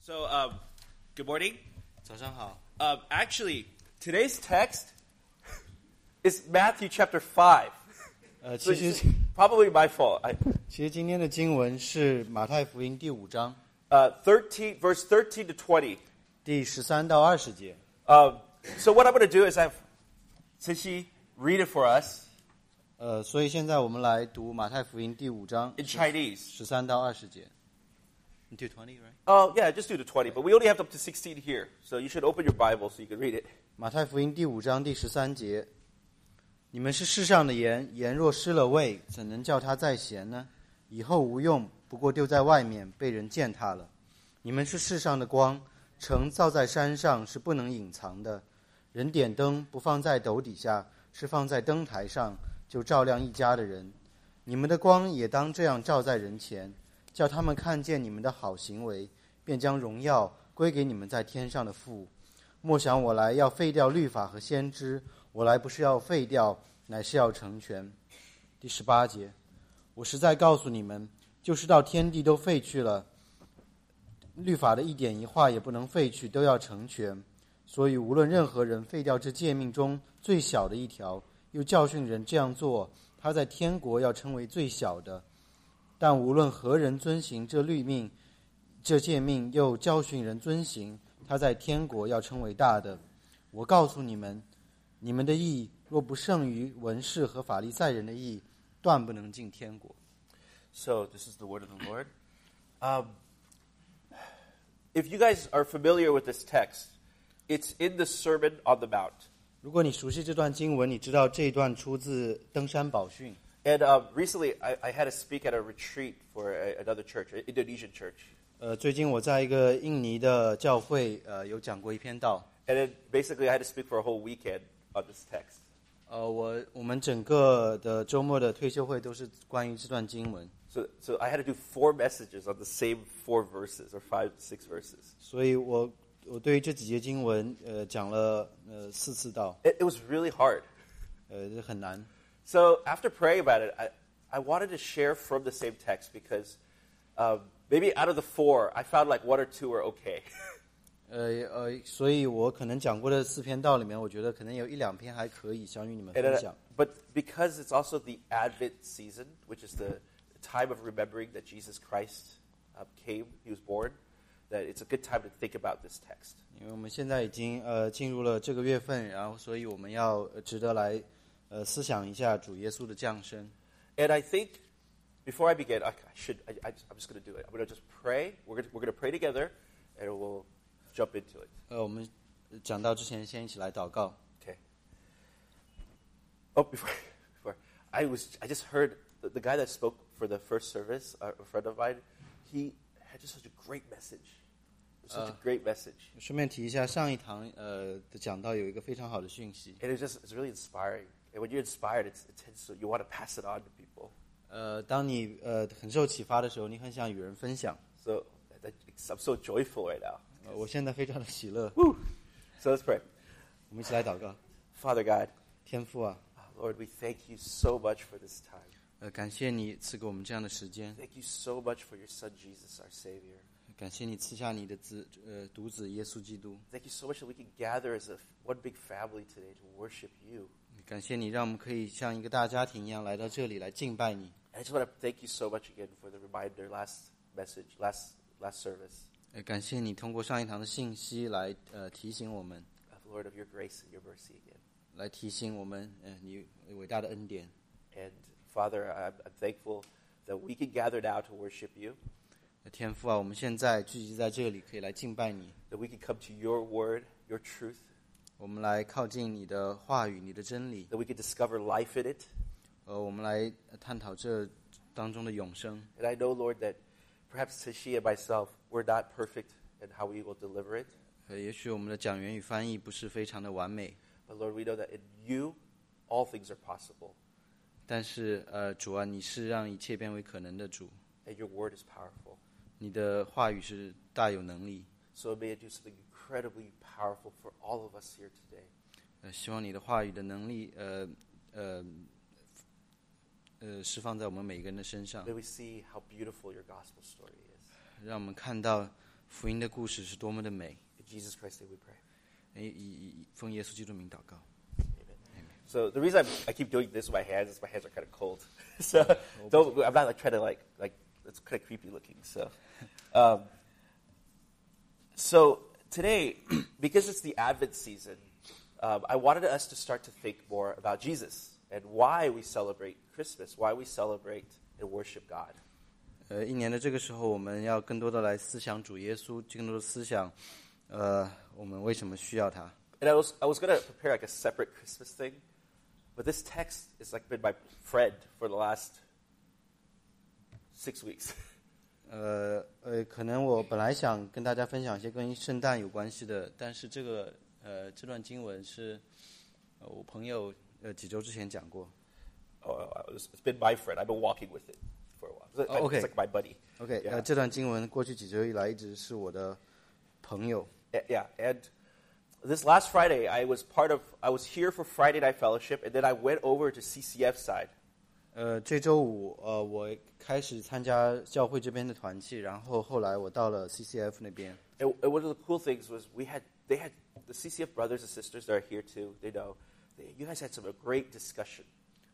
So, good morning. 早上好。 Actually, today's text is Matthew chapter 5. 其实 Probably my fault. 今天的经文是马太福音第5章 verse 13 to 20. 第13到20节。 So what I'm going to do is have Cici read it for us 所以现在我们来读马太福音第5章 in Chinese. 13到20节。Do 20, right? Oh, yeah, just do the 20. But we only have up to 16 here. So you should open your Bible so you can read it. 马太福音第5章第13节。你们是世上的盐，盐若失了味，怎能叫它再咸呢？以后无用，不过丢在外面，被人践踏了。你们是世上的光，城造在山上是不能隐藏的。人点灯不放在斗底下，是放在灯台上，就照亮一家的人。你们的光也当这样照在人前，叫他们看见你们的好行为，便将荣耀归给你们在天上的父。莫想我来要废掉律法和先知，我来不是要废掉，乃是要成全。第18节，我实在告诉你们，就是到天地都废去了，律法的一点一画也不能废去，都要成全。所以无论任何人废掉这诫命中最小的一条，又教训人这样做，他在天国要称为最小的。但无论何人遵行这律命、这诫命，又教训人遵行，他在天国要称为大的。我告诉你们，你们的义若不胜于文士和法利赛人的义，断不能进天国。 So this is the word of the Lord. If you guys are familiar with this text, it's in the Sermon on the Mount. 如果你熟悉这段经文，你知道这一段出自登山宝训。 And recently, I had to speak at a retreat for another church, an Indonesian church. 最近我在一个印尼的教会有讲过一篇道。 And then basically, I had to speak for a whole weekend on this text. 我们整个的周末的退休会都是关于这段经文。 So I had to do 4 messages on the same 4 verses or 5, 6 verses. 所以我对于这几节经文讲了4次道。 It was really hard. 很难。 So after praying about it, I wanted to share from the same text because maybe out of the 4, I found like 1 or 2 were okay. 所以我可能讲过的4篇道里面，我觉得可能有1-2篇还可以想与你们分享。 But because it's also the Advent season, which is the time of remembering that Jesus Christ came, he was born, that it's a good time to think about this text. 因为我们现在已经进入了这个月份，然后所以我们要值得来思想一下主耶稣的降生。 And I think before I begin, I'm just going to do it. I'm going to just pray. We're going to pray together, and we'll jump into it. 我们讲到之前，先一起来祷告。 Okay. Oh, before I just heard the guy that spoke for the first service, a friend of mine. He had just such a great message. Such a great message. 顺便提一下，上一堂的讲道有一个非常好的讯息。 And it's really inspiring. And when you're inspired, it tends to you want to pass it on to people. 当你很受启发的时候，你很想与人分享。 So I'm so joyful right now. 我现在非常的喜乐。 So let's pray. 我们一起来祷告。 Father God, 天父啊， Lord, we thank you so much for this time. 感谢你赐给我们这样的时间。 Thank you so much for your son Jesus, our Savior. 感谢你赐下你的独子耶稣基督。 Thank you so much that we can gather as one big family today to worship you. 感谢你让我们可以像一个大家庭一样来到这里来敬拜你。 I just want to thank you so much again for the reminder, last message, last service. 感谢你通过上一堂的信息来提醒我们。 Lord, of your grace and your mercy again. 来提醒我们你伟大的恩典。 And Father, I'm thankful that we can gather now to worship you. 天父啊，我们现在聚集在这里，可以来敬拜你。 That we can come to your word, your truth. 我们来靠近你的话语，你的真理。 That we can discover life in it. 我们来探讨这当中的永生。 And I know, Lord, that perhaps Cici and myself, we're not perfect in how we will deliver it. 也许我们的讲员与翻译不是非常的完美。 But Lord, we know that in you, all things are possible. 但是主啊，你是让一切变为可能的主。 And your word is powerful. 你的话语是大有能力。 So may it do something incredibly powerful for all of us here today. 希望你的话语的能力释放在我们每个人的身上。 May we see how beautiful your gospel story is. 让我们看到福音的故事是多么的美。 In Jesus Christ's name we pray. 奉耶稣基督名祷告。 So the reason I keep doing this with my hands is my hands are kind of cold. So I'm not like trying to like it's kind of creepy looking. So today, because it's the Advent season, I wanted us to start to think more about Jesus and why we celebrate Christmas, why we celebrate and worship God. 一年的这个时候，我们要更多的来思想主耶稣，更多的思想，我们为什么需要他。 And I was going to prepare like a separate Christmas thing, but this text is like been my friend for the last 6 weeks. 可能我本来想跟大家分享一些跟圣诞有关系的，但是这段经文是我朋友几周之前讲过。 It's been my friend. I've been walking with it for a while. Okay. It's like my buddy. OK， Yeah. 这段经文过去几周以来一直是我的朋友。 Yeah, and this last Friday, I was here for Friday Night Fellowship, and then I went over to CCF side. 这周五我开始参加教会这边的团契，然后后来我到了 CCF 那边。 And one of the cool things was they had the CCF brothers and sisters that are here too. They know you guys had some great discussion.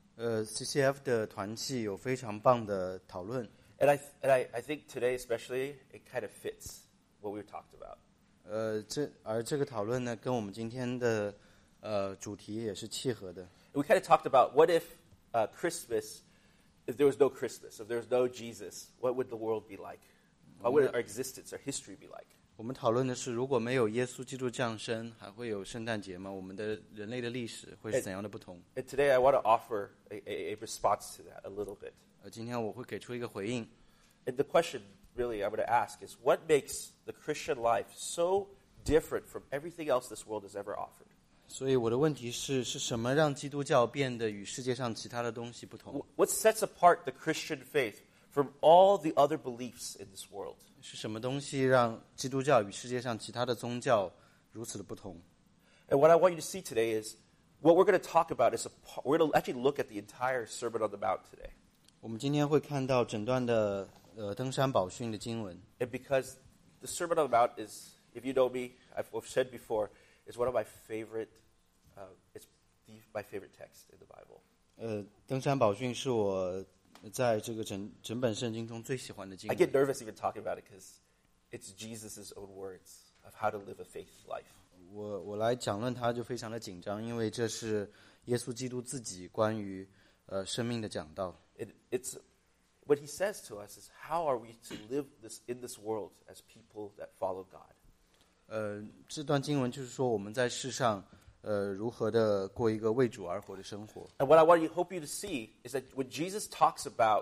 CCF 的团契有非常棒的讨论。 And I think today especially it kind of fits what we talked about. 这个讨论呢，跟我们今天的主题也是契合的。 And we kind of talked about what if Christmas, if there was no Christmas, if there was no Jesus, what would the world be like? What would our existence, our history be like? 我们讨论的是，如果没有耶稣基督降生，还会有圣诞节吗？我们的人类的历史会是怎样的不同？ And today I want to offer a response to that a little bit. 今天我会给出一个回应。 And the question really I'm going to ask is, what makes the Christian life so different from everything else this world has ever offered? 所以我的问题是什么让基督教变得与世界上其他的东西不同？ What sets apart the Christian faith from all the other beliefs in this world? 是什么东西让基督教与世界上其他的宗教如此的不同？ And what I want you to see today is, what we're going to talk about is, we're going to actually look at the entire Sermon on the Mount today. 我们今天会看到整段的登山宝训的经文。 And because the Sermon on the Mount is, if you know me, I've said before, is one of my favorite, it's my favorite text in the Bible. 登山宝训是我在这个整本圣经中最喜欢的经 I 文。 get nervous even talking about it because it's Jesus' own words of how to live a faith life. 我来讲论它就非常的紧张，因为这是耶稣基督自己关于生命的讲道。 It's what he says to us is, how are we to live in this world as people that follow God? 这段经文就是说我们在世上如何的过一个为主而活的生活。 And what I hope you to see is that when Jesus talks about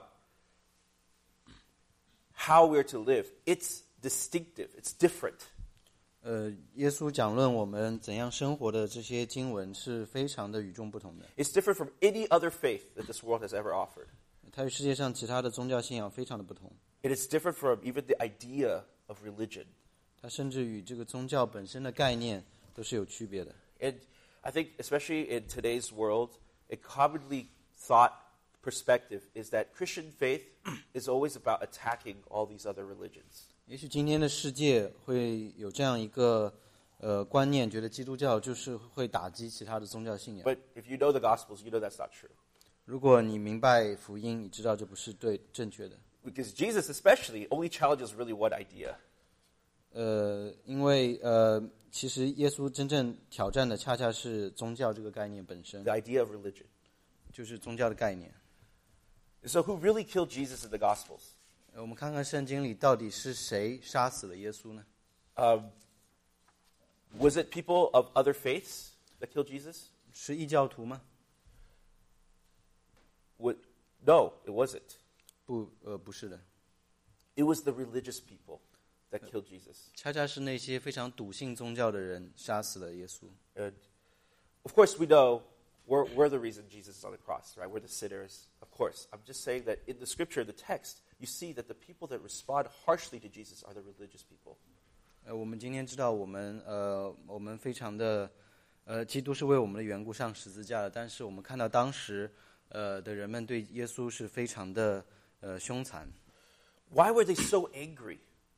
how we're to live, it's distinctive, it's different. 耶稣讲论我们怎样生活的这些经文是非常的与众不同的。 It's different from any other faith that this world has ever offered. 它与世界上其他的宗教信仰非常的不同。 It is different from even the idea of religion. 它甚至与这个宗教本身的概念都是有区别的。 And I think, especially in today's world, a commonly thought perspective is that Christian faith is always about attacking all these other religions. 也许今天的世界会有这样一个观念，觉得基督教就是会打击其他的宗教信仰。 But if you know the Gospels, you know that's not true. 如果你明白福音，你知道这不是正确的。 Because Jesus especially only challenges really one idea. 因为其实耶稣真正挑战的恰恰是宗教这个概念本身， The idea of religion. 就是宗教的概念。 So who really killed Jesus in the Gospels? 我们看看圣经里到底是谁杀死了耶稣呢？ Was it people of other faiths that killed Jesus? 是异教徒吗？ No, it wasn't. 不是的， It was the religious people that killed Jesus. 恰恰是那些非常笃信宗教的人杀死了耶稣。 And of course, we know we're the reason Jesus is on the cross, right? We're the sinners. Of course. I'm just saying that in the scripture, the text, you see that the people that respond harshly to Jesus are the religious people. 我们今天知道我们非常的基督是为我们的缘故上十字架的，但是我们看到当时的人们对耶稣是非常的凶残。 Why were they so angry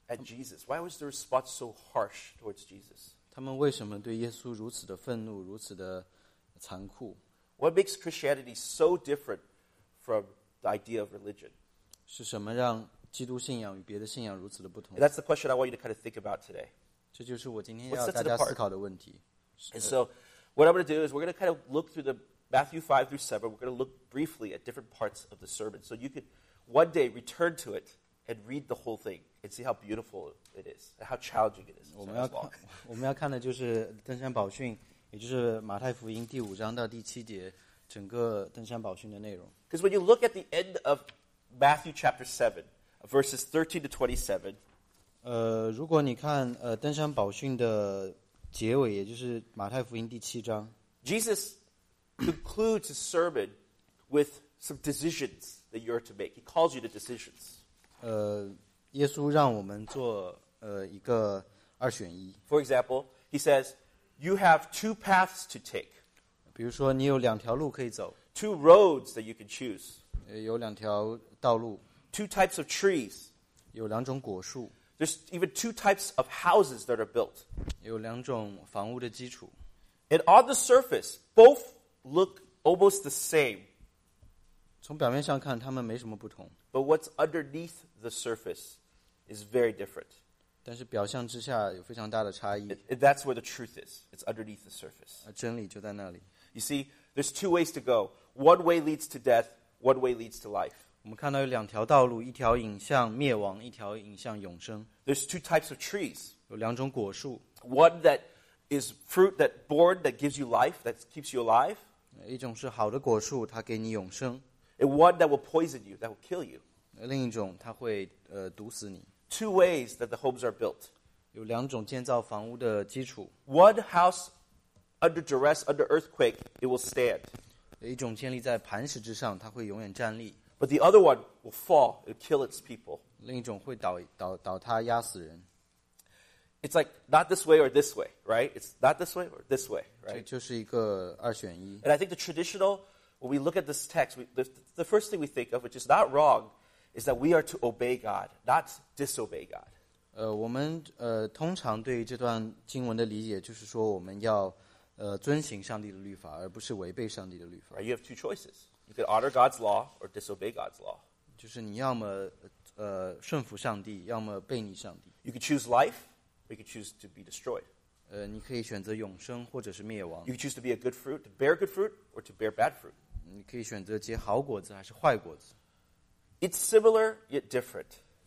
at Jesus? Why was the response so harsh towards Jesus? 他们为什么对耶稣如此的愤怒，如此的残酷？ What makes Christianity so different from the idea of religion? 是什么让基督信仰与别的信仰如此的不同 And？ that's the question I want you to kind of think about today. 这就是我今天 What 要 sets 大 it 家 apart? 思考的问题。 And so what I'm going to do is we're going to kind of look through the Matthew 5 through 7. We're going to look briefly at different parts of the sermon. So you could one day return to it and read the whole thing and see how beautiful it is and how challenging it is. 我 So 们要 that's long. 看，我们要看的就是登山宝训，也就是马太福音第5章到第7节，整个登山宝训的内容。 Because when you look at the end of Matthew chapter 7, verses 13 to 27, 如果你看登山宝训的结尾，也就是马太福音第7章， Jesus concludes his sermon with some decisions that you're to make. He calls you to decisions. 耶稣让我们做一个2选1。 For example, he says, you have two paths to take, 比如说，你有2条路可以走， two roads that you can choose, 有2条道路， two types of trees. 有2种果树， There's even two types of houses that are built. 有2种房屋的基础。 And on the surface, both look almost the same. 从表面上看，它们没什么不同， But what's underneath the surface is very different. 但是表象之下有非常大的差异， And that's where the truth is. It's underneath the surface. 真理就在那里。 You see, there's two ways to go. One way leads to death, one way leads to life. 我们看到有2条道路，一条引向灭亡，一条引向永生。 There's two types of trees. 有2种果树， One that is fruit that born that gives you life, that keeps you alive, 一种是好的果树，它给你永生； and one that will poison you, that will kill you. 另一种它会毒死你。 Two ways that the homes are built. 有2种建造房屋的基础， One house under duress, under earthquake, it will stand. 一种建立在磐石之上，它会永远站立； But the other one will fall and kill its people. 另一种会倒塌压死人。 It's like not this way or this way, right? It's not this way or this way, 这 right? 就是一个2选1。 And I think the traditional, when we look at this text, the first thing we think of, which is not wrong, is that we are to obey God, not disobey God. 我们通常对于这段经文的理解就是说，我们要遵行上帝的律法，而不是违背上帝的律法。 Right? You have two choices. You can honor God's law or disobey God's law. 就是你要么顺服上帝，要么背逆上帝。 You can choose life, or you can choose to be destroyed. 你可以选择永生，或者是灭亡。 You can choose to be a good fruit, to bear good fruit, or to bear bad fruit. 你可以选择结好果子还是坏果子。 It's similar yet different.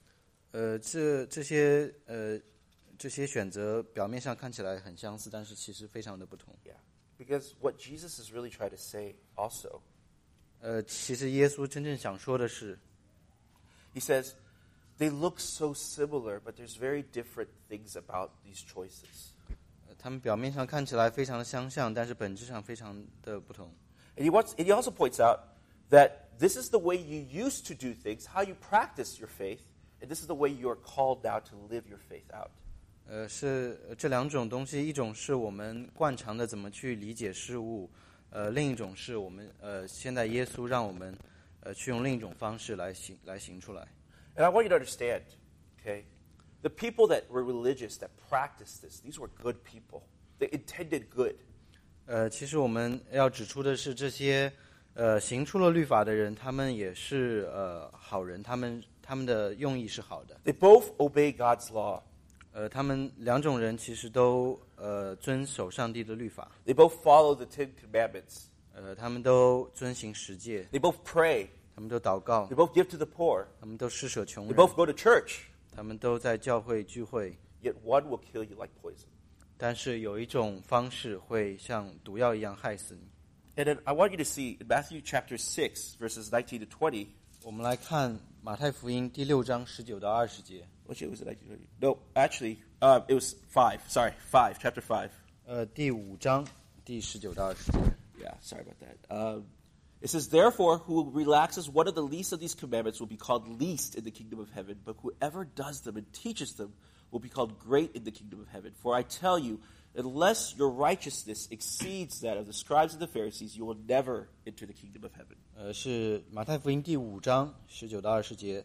这些选择表面上看起来很相似，但是其实非常的不同。 Yeah. Because what Jesus is really trying to say also, 其实耶稣真正想说的是， he says, they look so similar, but there's very different things about these choices. 他们表面上看起来非常的相像，但是本质上非常的不同。 And he also points out that this is the way you used to do things, how you practice your faith, and this is the way you are called now to live your faith out. 是这2种东西，一种是我们惯常的怎么去理解事物，另一种是我们现在耶稣让我们去用另一种方式来行出来。 And I want you to understand, okay, the people that were religious, that practiced this, these were good people. They intended good. 其实我们要指出的是，这些行出了律法的人，他们也是好人，他们的用意是好的。 They both obey God's law. 他们2种人其实都遵守上帝的律法， They both follow the Ten Commandments. 他们都遵行十诫， They both pray. 他们都祷告 They，both give to the poor. 他们都施舍穷 They 人， both go to church. 他们都在教会聚会。 Yet one will kill you like poison. 但是有一种方式会像毒药一样害死你。 And then I want you to see in Matthew chapter 6, verses 19 to 20. 我们来看马太福音第6章19到20节。 Which was it 19 to 20? No, actually, it was 5. Sorry, 5, chapter 5. 第5章第19到20节。 Yeah, sorry about that. It says, therefore, who relaxes one of the least of these commandments will be called least in the kingdom of heaven, but whoever does them and teaches them will be called great in the kingdom of heaven. For I tell you, unless your righteousness exceeds that of the scribes and the Pharisees, you will never enter the kingdom of heaven. 是马太福音第5章19到20节。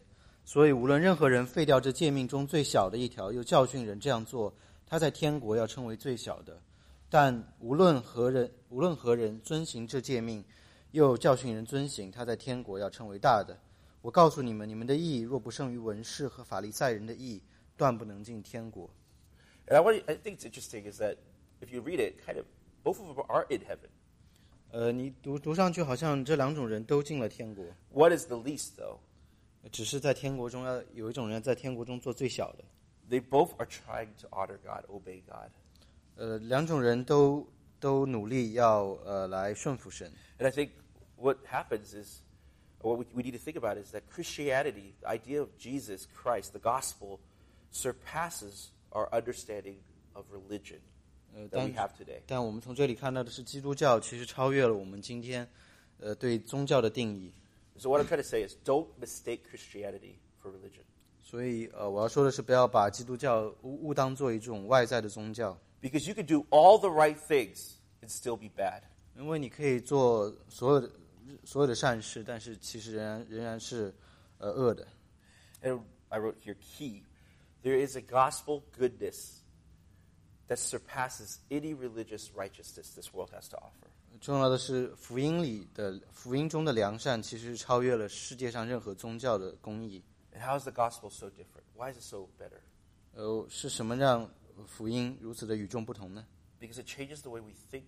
所以无论任何人废掉这诫命中最小的一条，又教训人这样做，他在天国要称为最小的；但无论何人遵行这诫命，又教训人遵行，他在天国要称为大的。我告诉你们，你们的义若不胜于文士和法利赛人的义，断不能进天国。 And I think it's interesting is that if you read it, kind of both of them are in heaven. 你读上去好像这两种人都进了天国， What is the least, though? 只是在天国中有一种人在天国中做最小的。 They both are trying to honor God, obey God. 两种人都努力要来顺服神。 And I think what happens is, what we need to think about is that Christianity, the idea of Jesus Christ, the gospel, surpasses our understanding of religion that we have today. 但我们从这里看到的是，基督教其实超越了我们今天对宗教的定义。 So what I'm trying to say is, don't mistake Christianity for religion. 所以我要说的是，不要把基督教误当做一种外在的宗教， Because you can do all the right things and still be bad. 因为你可以做所有的善事，但是其实仍然是恶的。 And I wrote here, key. There is a gospel goodness that surpasses any religious righteousness this world has to offer. 重要的是，福音中的良善，其实超越了世界上任何宗教的公义。 And how is the gospel so different? Why is it so better? 是什么让福音如此的与众不同呢？ Because it changes the way we think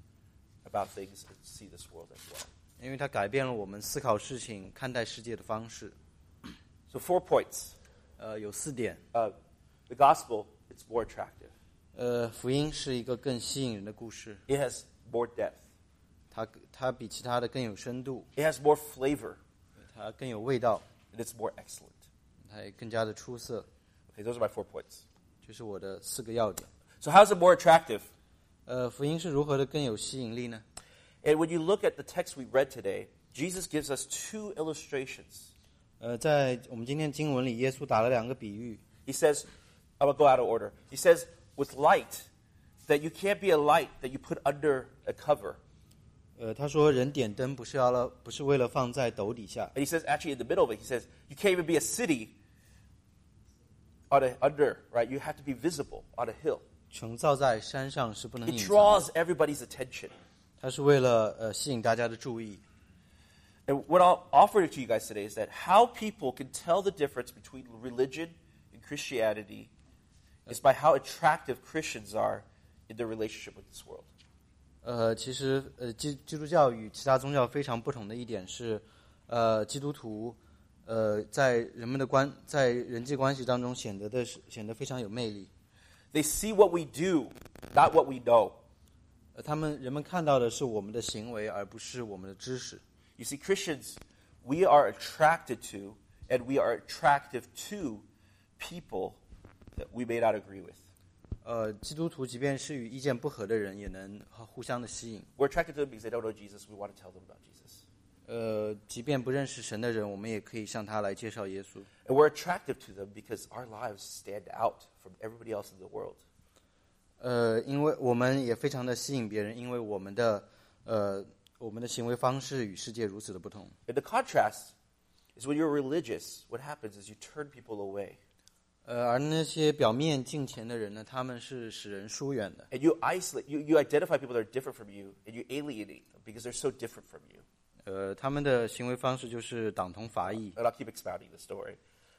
about things and see this world as well. 因为它改变了我们思考事情、看待世界的方式。 So 4 points. 有4点。 The gospel, it's more attractive. 福音是一个更吸引人的故事， It has more depth. 它比其他的更有深度， It has more flavor. 它更有味道， And it's more excellent. 它也更加的出色。 Okay, those are my 4 points. 这是我的4个要点。 So how's it more attractive? 福音是如何的更有吸引力呢？ And when you look at the text we read today, Jesus gives us 2 illustrations. 在我们今天经文里，耶稣打了2个比喻。 He says, I'm going to go out of order. He says, with light, that you can't be a light that you put under a cover. 他说人点灯不是为了放在斗底下。 And he says, actually, in the middle of it, he says, you can't even be a city under, right? You have to be visible on a hill. 城造在山上是不能 It 隐藏的， draws everybody's attention. 它是为了吸引大家的注意。 And what I'll offer to you guys today is that how people can tell the difference between religion and Christianity is by how attractive Christians are in their relationship with this world. 其实基督教与其他宗教非常不同的一点是，基督徒在人际关系当中显得非常有魅力。 They see what we do, not what we know. 人们看到的是我们的行为，而不是我们的知识。 You see, Christians, we are attracted to, and we are attractive to people that we may not agree with. 基督徒即便是与意见不合的人，也能互相的吸引。 We're attracted to them because they don't know Jesus. We want to tell them about Jesus. 即便不认识神的人，我们也可以向他来介绍耶稣。 And we're attractive to them because our lives stand out from everybody else in the world. 因为我们也非常的吸引别人，因为我们的行为方式与世界如此的不同。 And the contrast is when you're religious, what happens is you turn people away. 而那些表面敬虔的人呢，他们是使人疏远的。 And you isolate, you identify people that are different from you, and you alienate them because they're so different from you. 他们的行为方式就是党同伐异。 And I'll keep expounding the story.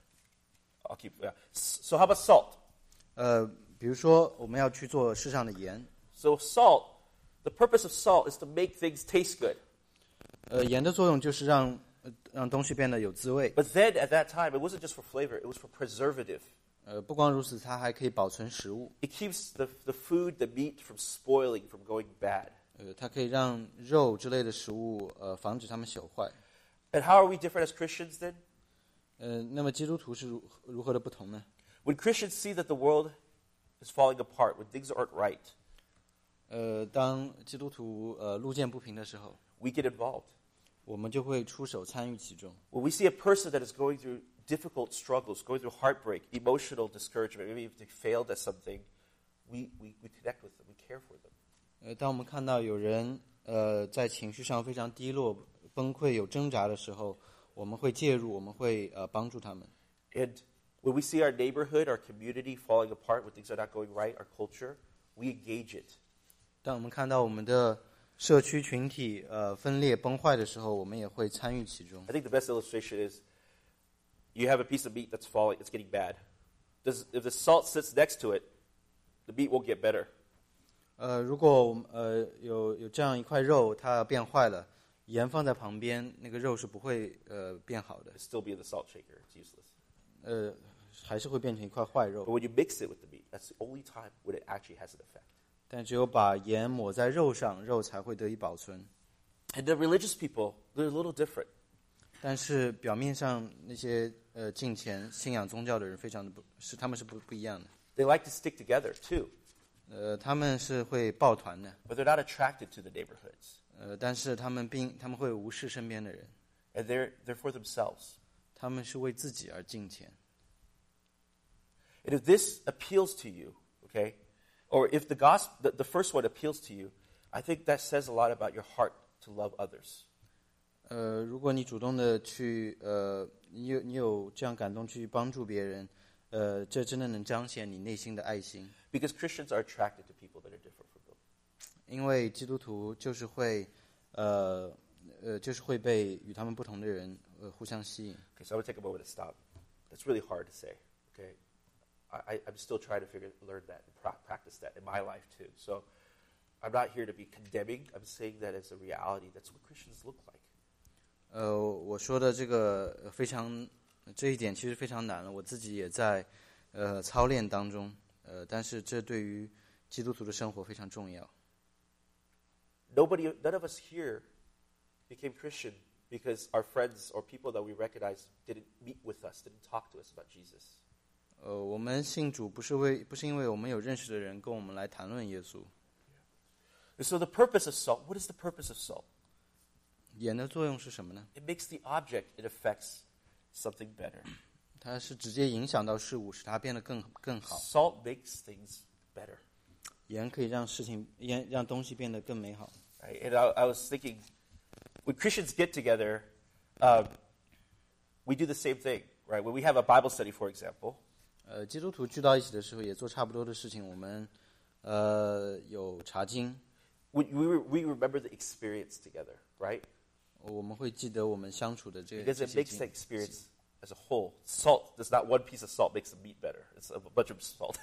So how about salt? 比如说我们要去做世上的盐， So salt, the purpose of salt is to make things taste good. 盐的作用就是让东西变得有滋味。 But then at that time, it wasn't just for flavor, it was for preservative. 不光如此，它还可以保存食物。 It keeps the food, the meat from spoiling, from going bad. 它可以让肉之类的食物防止它们朽坏。 And how are we different as Christians then? 那么基督徒是如何的不同呢？ When Christians see that the world is falling apart, when things aren't right, 当基督徒路见不平的时候， we get involved. 我们就会出手参与其中。 When we see a person that is going through difficult struggles, going through heartbreak, emotional discouragement, maybe if they failed at something, we connect with them, we care for them. 当我们看到有人在情绪上非常低落、崩溃、有挣扎的时候，我们会介入，我们会帮助他们。 And when we see our neighborhood, our community falling apart, when things are not going right, our culture, we engage it. 当我们看到我们的社区群体分裂崩坏的时候，我们也会参与其中。 I think the best illustration is you have a piece of meat that's falling, it's getting bad. If the salt sits next to it, the meat won't get better. 如果有这样一块肉，它变坏了，盐放在旁边，那个肉是不会变好的， It'll still be in the salt shaker. It's useless. 还是会变成一块坏 But 肉。 when you mix it with the meat, that's the only time when it actually has an effect. 但只有把盐抹在肉上，肉才会得以保存。 And the religious people, they're a little different. 但是表面上那些敬虔信仰宗教的人，非常的他们是不一样的。 They like to stick together too, 他们是会抱团的， but they're not attracted to the neighborhoods. 但是他们会无视身边的人， And they're for themselves. 他们是为自己而敬虔。 And if this appeals to you, okay, or if the gospel, the first one appeals to you, I think that says a lot about your heart to love others. 如果你主动的去你有这样感动去帮助别人，这真的能彰显你内心的爱心。 Because Christians are attracted to people that are different from them. 因为基督徒就是会被与他们不同的人互相吸引。 Okay, so I'm going to take a moment to stop. That's really hard to say, okay? I'm still trying to learn that and practice that in my life too. So I'm not here to be condemning. I'm saying that as a reality. That's what Christians look like. 我说的这个这一点其实非常难了，我自己也在操练当中，但是这对于基督徒的生活非常重要。 None of us here became Christian because our friends or people that we recognize didn't meet with us, didn't talk to us about Jesus. 我们信主不是因为我们有认识的人跟我们来谈论耶稣。 And so the purpose of salt, what is the purpose of salt? 盐的作用是什么呢？ It makes the object, it affects something better. 它是直接影响到事物，使它变得更好。 Salt makes things better. 盐可以让东西变得更美好。 Right? And I was thinking, when Christians get together, we do the same thing, right? When we have a Bible study, for example, 基督徒聚到一起的时候，也做差不多的事情。我们有查经， we remember the experience together, right? 我们会记得我们相处的这 Because 些 it makes the 经。 experience as a whole. Salt does not one piece of salt makes the meat better. It's a bunch of salt.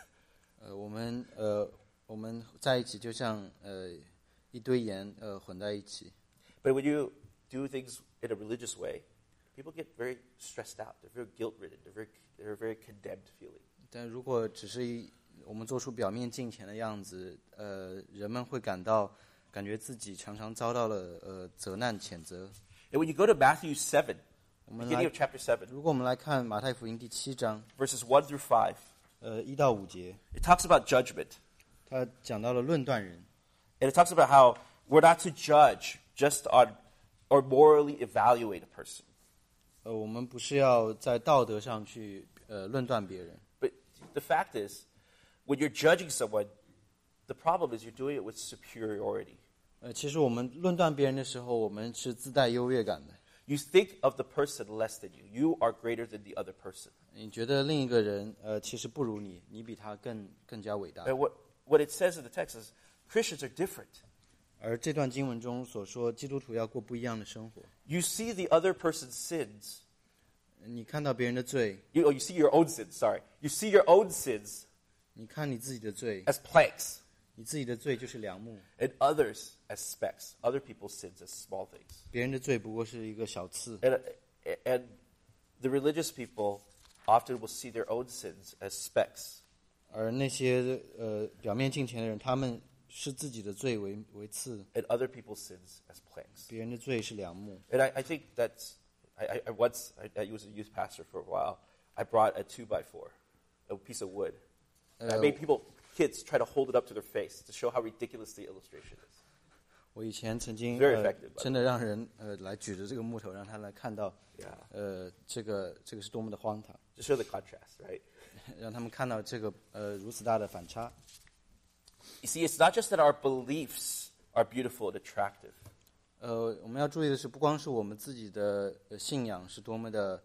我们在一起就像一堆盐混在一起。 But when you do things in a religious way, people get very stressed out. They're very guilt-ridden. They're very condemned feeling. 但如果只是我们做出表面敬虔的样子，人们会感觉自己常常遭到了责难谴责。 And when you go to Matthew 7, 我们 beginning of chapter 7, 如果我们来看马太福音第7章 verses 1 through 5, 1到5节， it talks about judgment. 他讲到了论断人。 And it talks about how we're not to judge just on or morally evaluate a person. 我们不是要在道德上去论断别人， But the fact is, when you're judging someone, the problem is you're doing it with superiority. 其实我们论断别人的时候，我们是自带优越感的。 You think of the person less than you. You are greater than the other person. 你觉得另一个人其实不如你，你比他更加伟大。 And what it says in the text is Christians are different. 而这段经文中所说，基督徒要过不一样的生活。 You see the other person's sins. 你看到别人的罪， You see your own sins, sorry. You see your own sins 你看你自己的罪， as planks 你自己的罪就是梁木， and others as specks. Other people's sins as small things. 别人的罪不过是一个小刺。 And the religious people often will see their own sins as specks. 而那些表面敬虔的人，他们视自己的罪为刺， And other people's sins as planks. 别人的罪是梁木。 And I think that's, I was a youth pastor for a while. I brought a 2x4, a piece of wood. And I made kids try to hold it up to their face to show how ridiculous the illustration is. 我以前曾经 Very effective, 真的让人来举着这个木头，让他来看到 Yeah. 这个是多么的荒唐， To show the contrast, right? 让他们看到这个如此大的反差。 You see, it's not just that our beliefs are beautiful and attractive. 我们要注意的是，不光是我们自己的信仰是多么的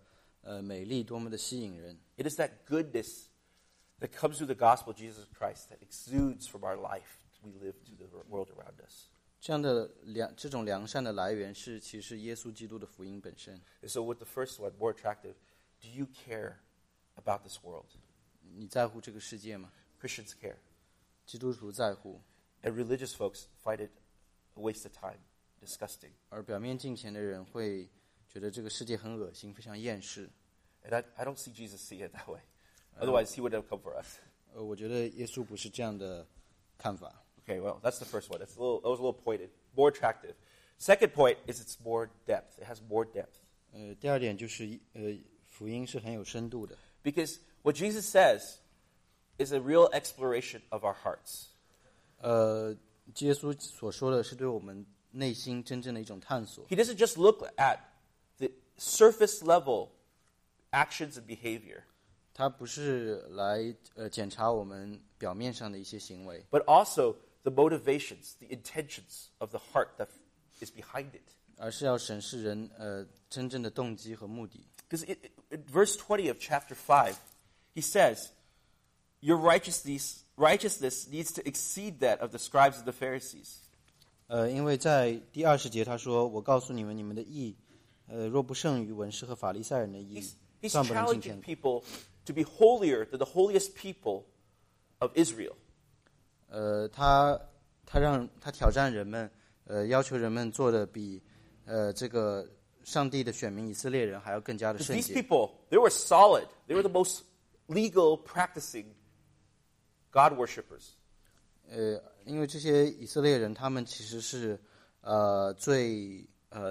美丽，多么的吸引人。 It is that goodness that comes through the gospel of Jesus Christ that exudes from our life we live to the world around us. 这种良善的来源是其实耶稣基督的福音本身。 And so with the first one, more attractive, do you care about this world? 你在乎这个世界吗？ Christians care. 基督徒在乎， And religious folks find it a waste of time, disgusting. 而表面敬虔的人会觉得这个世界很恶心，非常厌世。 And I don't see Jesus see it that way. Otherwise, he would have come for us. 我觉得耶稣不是这样的看法。 Okay, well, that's the first one. That was a little pointed. More attractive. Second point is it's more depth. It has more depth. 第二点就是福音是很有深度的。 Because what Jesus says is a real exploration of our hearts. 耶稣所说的是对我们内心真正的一种探索。 He doesn't just look at the surface level actions and behavior, 他不是来检查我们表面上的一些行为， but also the motivations, the intentions of the heart that is behind it. 而是要审视人真正的动机和目的。 Because in verse 20 of chapter 5, he says, your righteousness needs to exceed that of the scribes and the Pharisees. 因为在第20节他说：“我告诉你们，你们的义，若不胜于文士和法利赛人的义， He's 算不能进 challenging 天国。” people to be holier than the holiest people of Israel. 他挑战人们，要求人们做的比这个上帝的选民以色列人还要更加的 Because 圣 these 洁。 people, they were solid. They were the most legal, practicing God worshippers. 因为这些以色列人，他们其实是最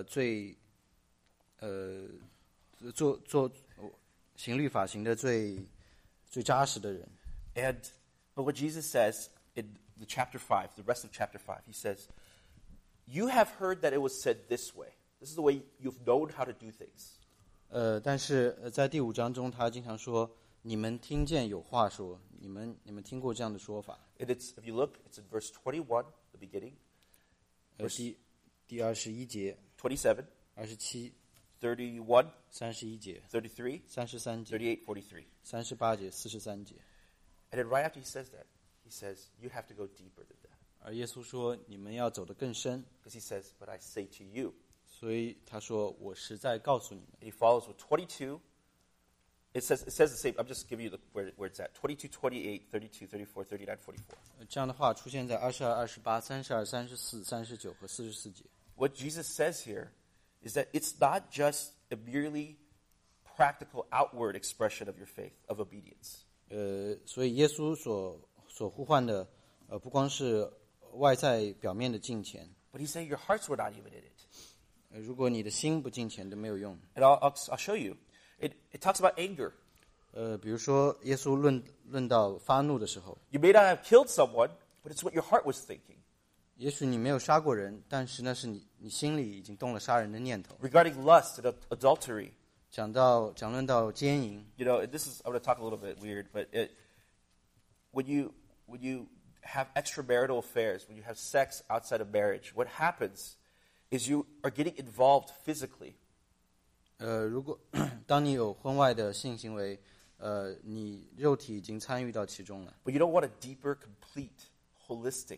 做行律法行的最扎实的人。 But what Jesus says in the chapter 5, the rest of chapter 5, he says, you have heard that it was said this way. This is the way you've known how to do things. 但是在第5章中，他经常说：“你们听见有话说，你们听过这样的说法。” And it's, if you look, it's in verse 21, the beginning, 第21节、 27, 27、 31, 31节、 33, 33节、 38, 43. 38节、43节。 And then right after he says that, he says, you have to go deeper than that. 而耶稣说：“你们要走得更深。 Because he says, but I say to you. ” 所以他说：“我实在告诉你们。” And he follows with 22. It says the same. I'm just giving you where it's at. 22, 28, 32, 34, 39, 44. 这样的话出现在22、28、32、34、39和44节。 What Jesus says here is that it's not just a merely practical outward expression of your faith, of obedience. 所以耶稣所呼唤的，不光是外在表面的敬虔， But he's saying your hearts were not even in it. 如果你的心不敬虔都没有用。 And I'll show you. It talks about anger. 比如说耶稣论到发怒的时候， You may not have killed someone, but it's what your heart was thinking. 也许你没有杀过人，但是那是你心里已经动了杀人的念头。 Regarding lust and adultery, 讲论到奸淫， you know, this is, I'm going to talk a little bit weird, but when you have extramarital affairs, when you have sex outside of marriage, what happens is you are getting involved physically. 如果当你有婚外的性行为，你肉体已经参与到其中了， But you don't want a deeper, complete, holistic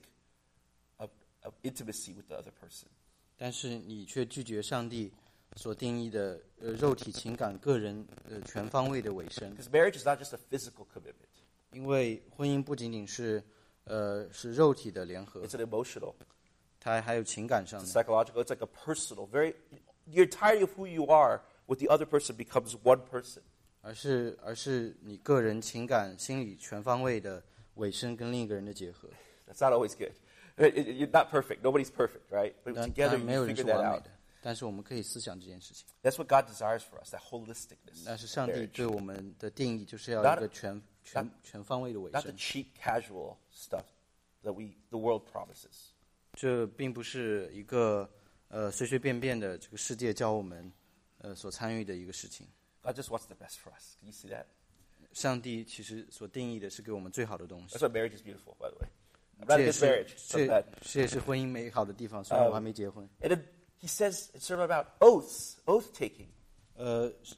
of intimacy with the other person. 但是你却拒绝上帝所定义的肉体、情感、个人全方位的委身。 Because marriage is not just a physical commitment. 因为婚姻不仅仅是肉体的联合， It's an emotional, 它还有情感上 it's 的。 psychological, it's like a personal, the entirety of who you are with the other person becomes one person. 而是你个人情感、心理全方位的委身跟另一个人的结合。 That's not always good. You're not perfect. Nobody's perfect, right? But 当 together 然没有 you 人 figure 是 that 完美 out. 的，但是我们可以思想这件事情。 That's what God desires for us, that holisticness. 那是上帝 marriage. 对我们的定义，就是要一个全方位的委 Not the 身。 cheap, casual stuff that the world promises. 这并不是一个随随便便的这个世界教我们所参与的一个事情。 God just wants the best for us. Can you see that? 上帝其实所定义的是给我们最好的东西 That's。why marriage is beautiful, by the way. I'm not against marriage. It's not bad. 这也是婚姻美好的地方，虽然我还没结婚。 And then he says in Sermon about oath taking.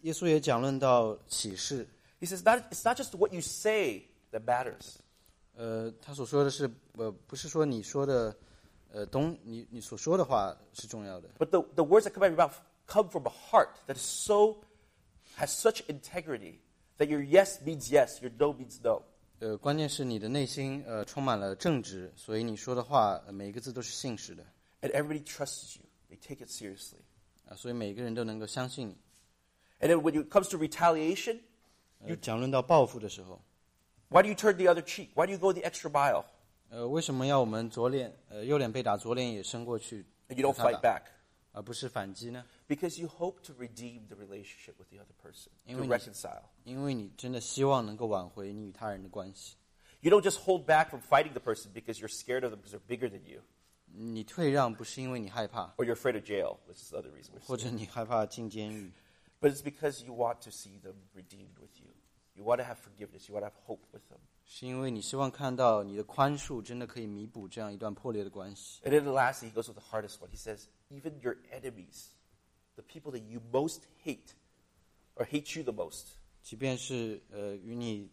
耶稣也讲论到启示， He says, it's not just what you say that matters. 他所说的是，不是说你说的，你所说的话是重要的， But the words that come out of your mouth come from a heart that has such integrity that your yes means yes, your no means no. 关键是你的内心充满了正直，所以你说的话每一个字都是信实的， And everybody trusts you. They take it seriously. 所以每个人都能够相信你。 And then when it comes to retaliation, 讲论到报复的时候， why do you turn the other cheek? Why do you go the extra mile? 为什么要我们右脸被打，左脸也伸过去 And you don't 给他 fight 打， back? 而不是反击呢？ Because you hope to redeem the relationship with the other person, to 因为你- reconcile. 因为你真的希望能够挽回你与他人的关系， You don't just hold back from fighting the person because you're scared of them because they're bigger than you, 你退让不是因为你害怕， or you're afraid of jail, which is the other reason. 或者你害怕进监狱， But it's because you want to see them redeemed with you. You want to have forgiveness. You want to have hope with them. 是因为你希望看到你的宽恕真的可以弥补这样一段破裂的关系。 And then lastly, he goes with the hardest one. He says, even your enemies, the people that you most hate, or hate you the most, 即便是与你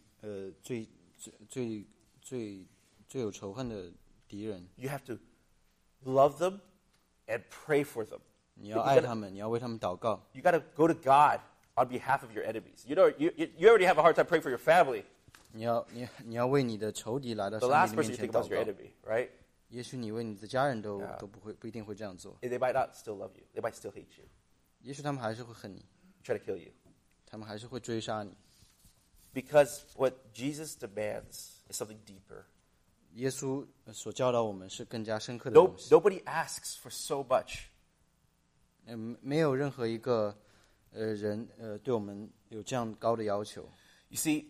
最有仇恨的敌人， you have to love them and pray for them. 你要爱他们，你要为他们祷告。 You got to go to God on behalf of your enemies. You know, you already have a hard time praying for your family. 你要为你的仇敌来到 The 上 last 帝的 person 面 you 前 think 祷 about is your 告。 enemy, right? 也许你为你的家人都 Yeah. 不一定会这样做， And they might not still love you. They might still hate you, 也许他们还是会恨你， try to kill you. 他们还是会追杀你。 Because what Jesus demands is something deeper. 耶稣所教导我们是更加深刻的东西。 Nobody asks for so much. 没有任何一个人对我们有这样高的要求。 You see,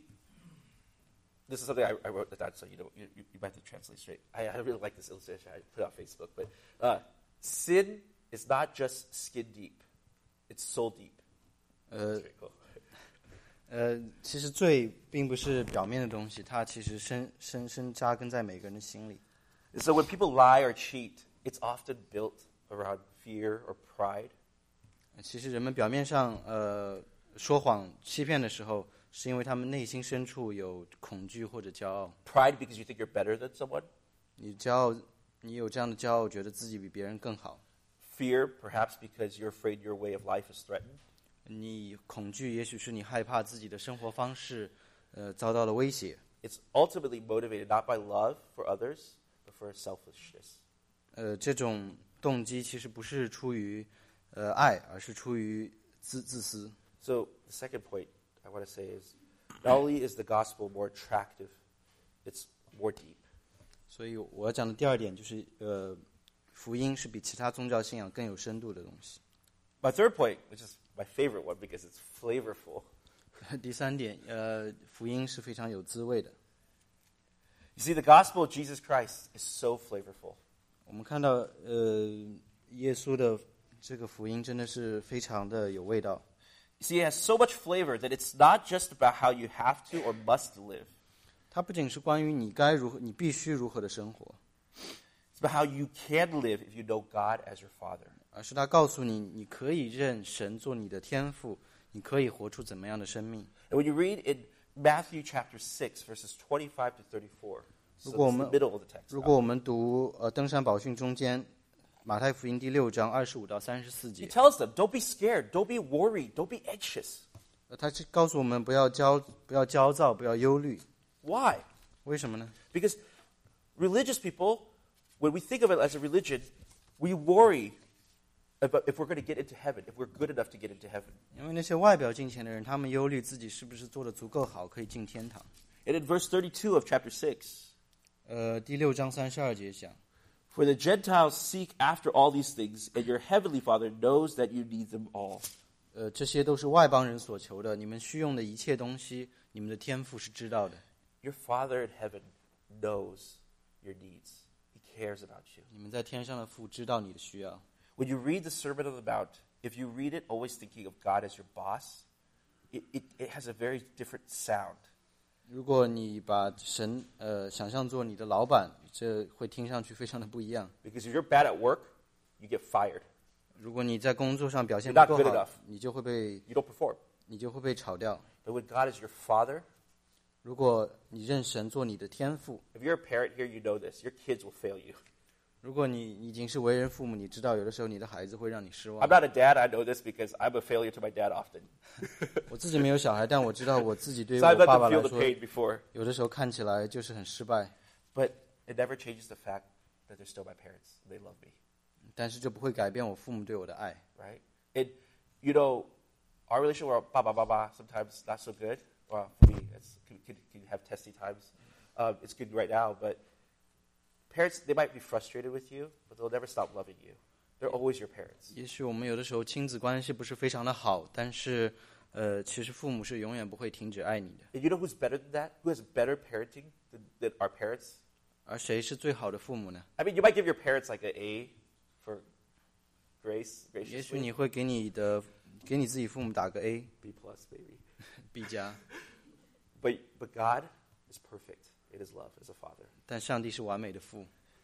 this is something I wrote that down so you might have to translate straight. I really like this illustration. I put it on Facebook. But sin is not just skin deep; it's soul deep. That's very cool. 其实罪并不是表面的东西，它其实深扎根在每个人的心里。 And so when people lie or cheat, it's often built around fear or pride. 其实人们表面上说谎欺骗的时候，是因为他们内心深处有恐惧或者骄傲。 Pride because you think you're better than someone. 你有这样的骄傲，觉得自己比别人更好。 Fear perhaps because you're afraid your way of life is threatened. 你恐惧，也许是你害怕自己的生活方式遭到了威胁。 It's ultimately motivated not by love for others, but for selfishness. 这种动机其实不是出于爱，而是出于自私。 So the second point I want to say is, not only is the gospel more attractive, it's more deep. 所以我要讲的第二点就是福音是比其他宗教信仰更有深度的东西。 My third point, which is my favorite one because it's flavorful. 第三点，福音是非常有滋味的。 You see, the gospel of Jesus Christ is so flavorful. 我们看到耶稣的这个福音真的是非常的有味道。 You see, it has so much flavor that it's not just about how you have to or must live. 它不仅是关于你你必须如何的生活， It's about how you can live if you know God as your Father. 而是他告诉你，你可以认神做你的天父，你可以活出怎么样的生命。 And when you read in Matthew chapter 6, verses 25 to 34, so this is the middle of the text. 如果我们读登山宝训中间马太福音第6章25到34 He 节， tells them, don't be scared, don't be worried, don't be anxious. 他是告诉我们不要焦躁，不要忧虑。 Why? 为什么呢？ Because religious people, when we think of it as a religion, we worry about if we're going to get into heaven, if we're good enough to get into heaven. 因为那些外表敬虔的人，他们忧虑自己是不是做得足够好，可以进天堂。 And in verse 32 of chapter 6, 第6章32节讲， for the Gentiles seek after all these things, and your heavenly Father knows that you need them all. 这些都是外邦人所求的，你们需用的一切东西，你们的天父是知道的。 Your Father in heaven knows your needs. He cares about you. 你们在天上的父知道你的需要。 When you read the Sermon on the Mount, if you read it always thinking of God as your boss, it has a very different sound. 如果你把神想象做你的老板，这会听上去非常的不一样。 Because if you're bad at work, you get fired. 如果你在工作上表现 You're 不 not 够 good 好 enough.， 你就会被 You don't perform. 你就会被炒掉。 But when God is your father, 如果你认神做你的天父， if you're a parent here, you know this. Your kids will fail you. 如果你已经是为人父母，你知道有的时候你的孩子会让你失望 I'm。not a dad. I know this because I'm a failure to my dad often. 我自己没有小孩，但我知道我自己对于 So I've 我 let 爸 them 爸 feel 来 the 说， pain before. 有的时候看起来就是很失败， But it never changes the fact that they're still my parents. They love me, 但是这不会改变我父母对我的爱。 right? And, you know, our relationship with our baba sometimes not so good. Well, for me, can have testy times. It's good right now, but parents, they might be frustrated with you, but they'll never stop loving you. They're always your parents. 也许我们有的时候亲子关系不是非常的好，但是其实父母是永远不会停止爱你的。 And you know who's better than that? Who has better parenting than our parents? 而谁是最好的父母呢？ I mean, you might give your parents like an A for 也许 graciously. 你会给你自己父母打个 A B plus, baby. B 加， But God is perfect in His love as a father. 但上帝是完美的父。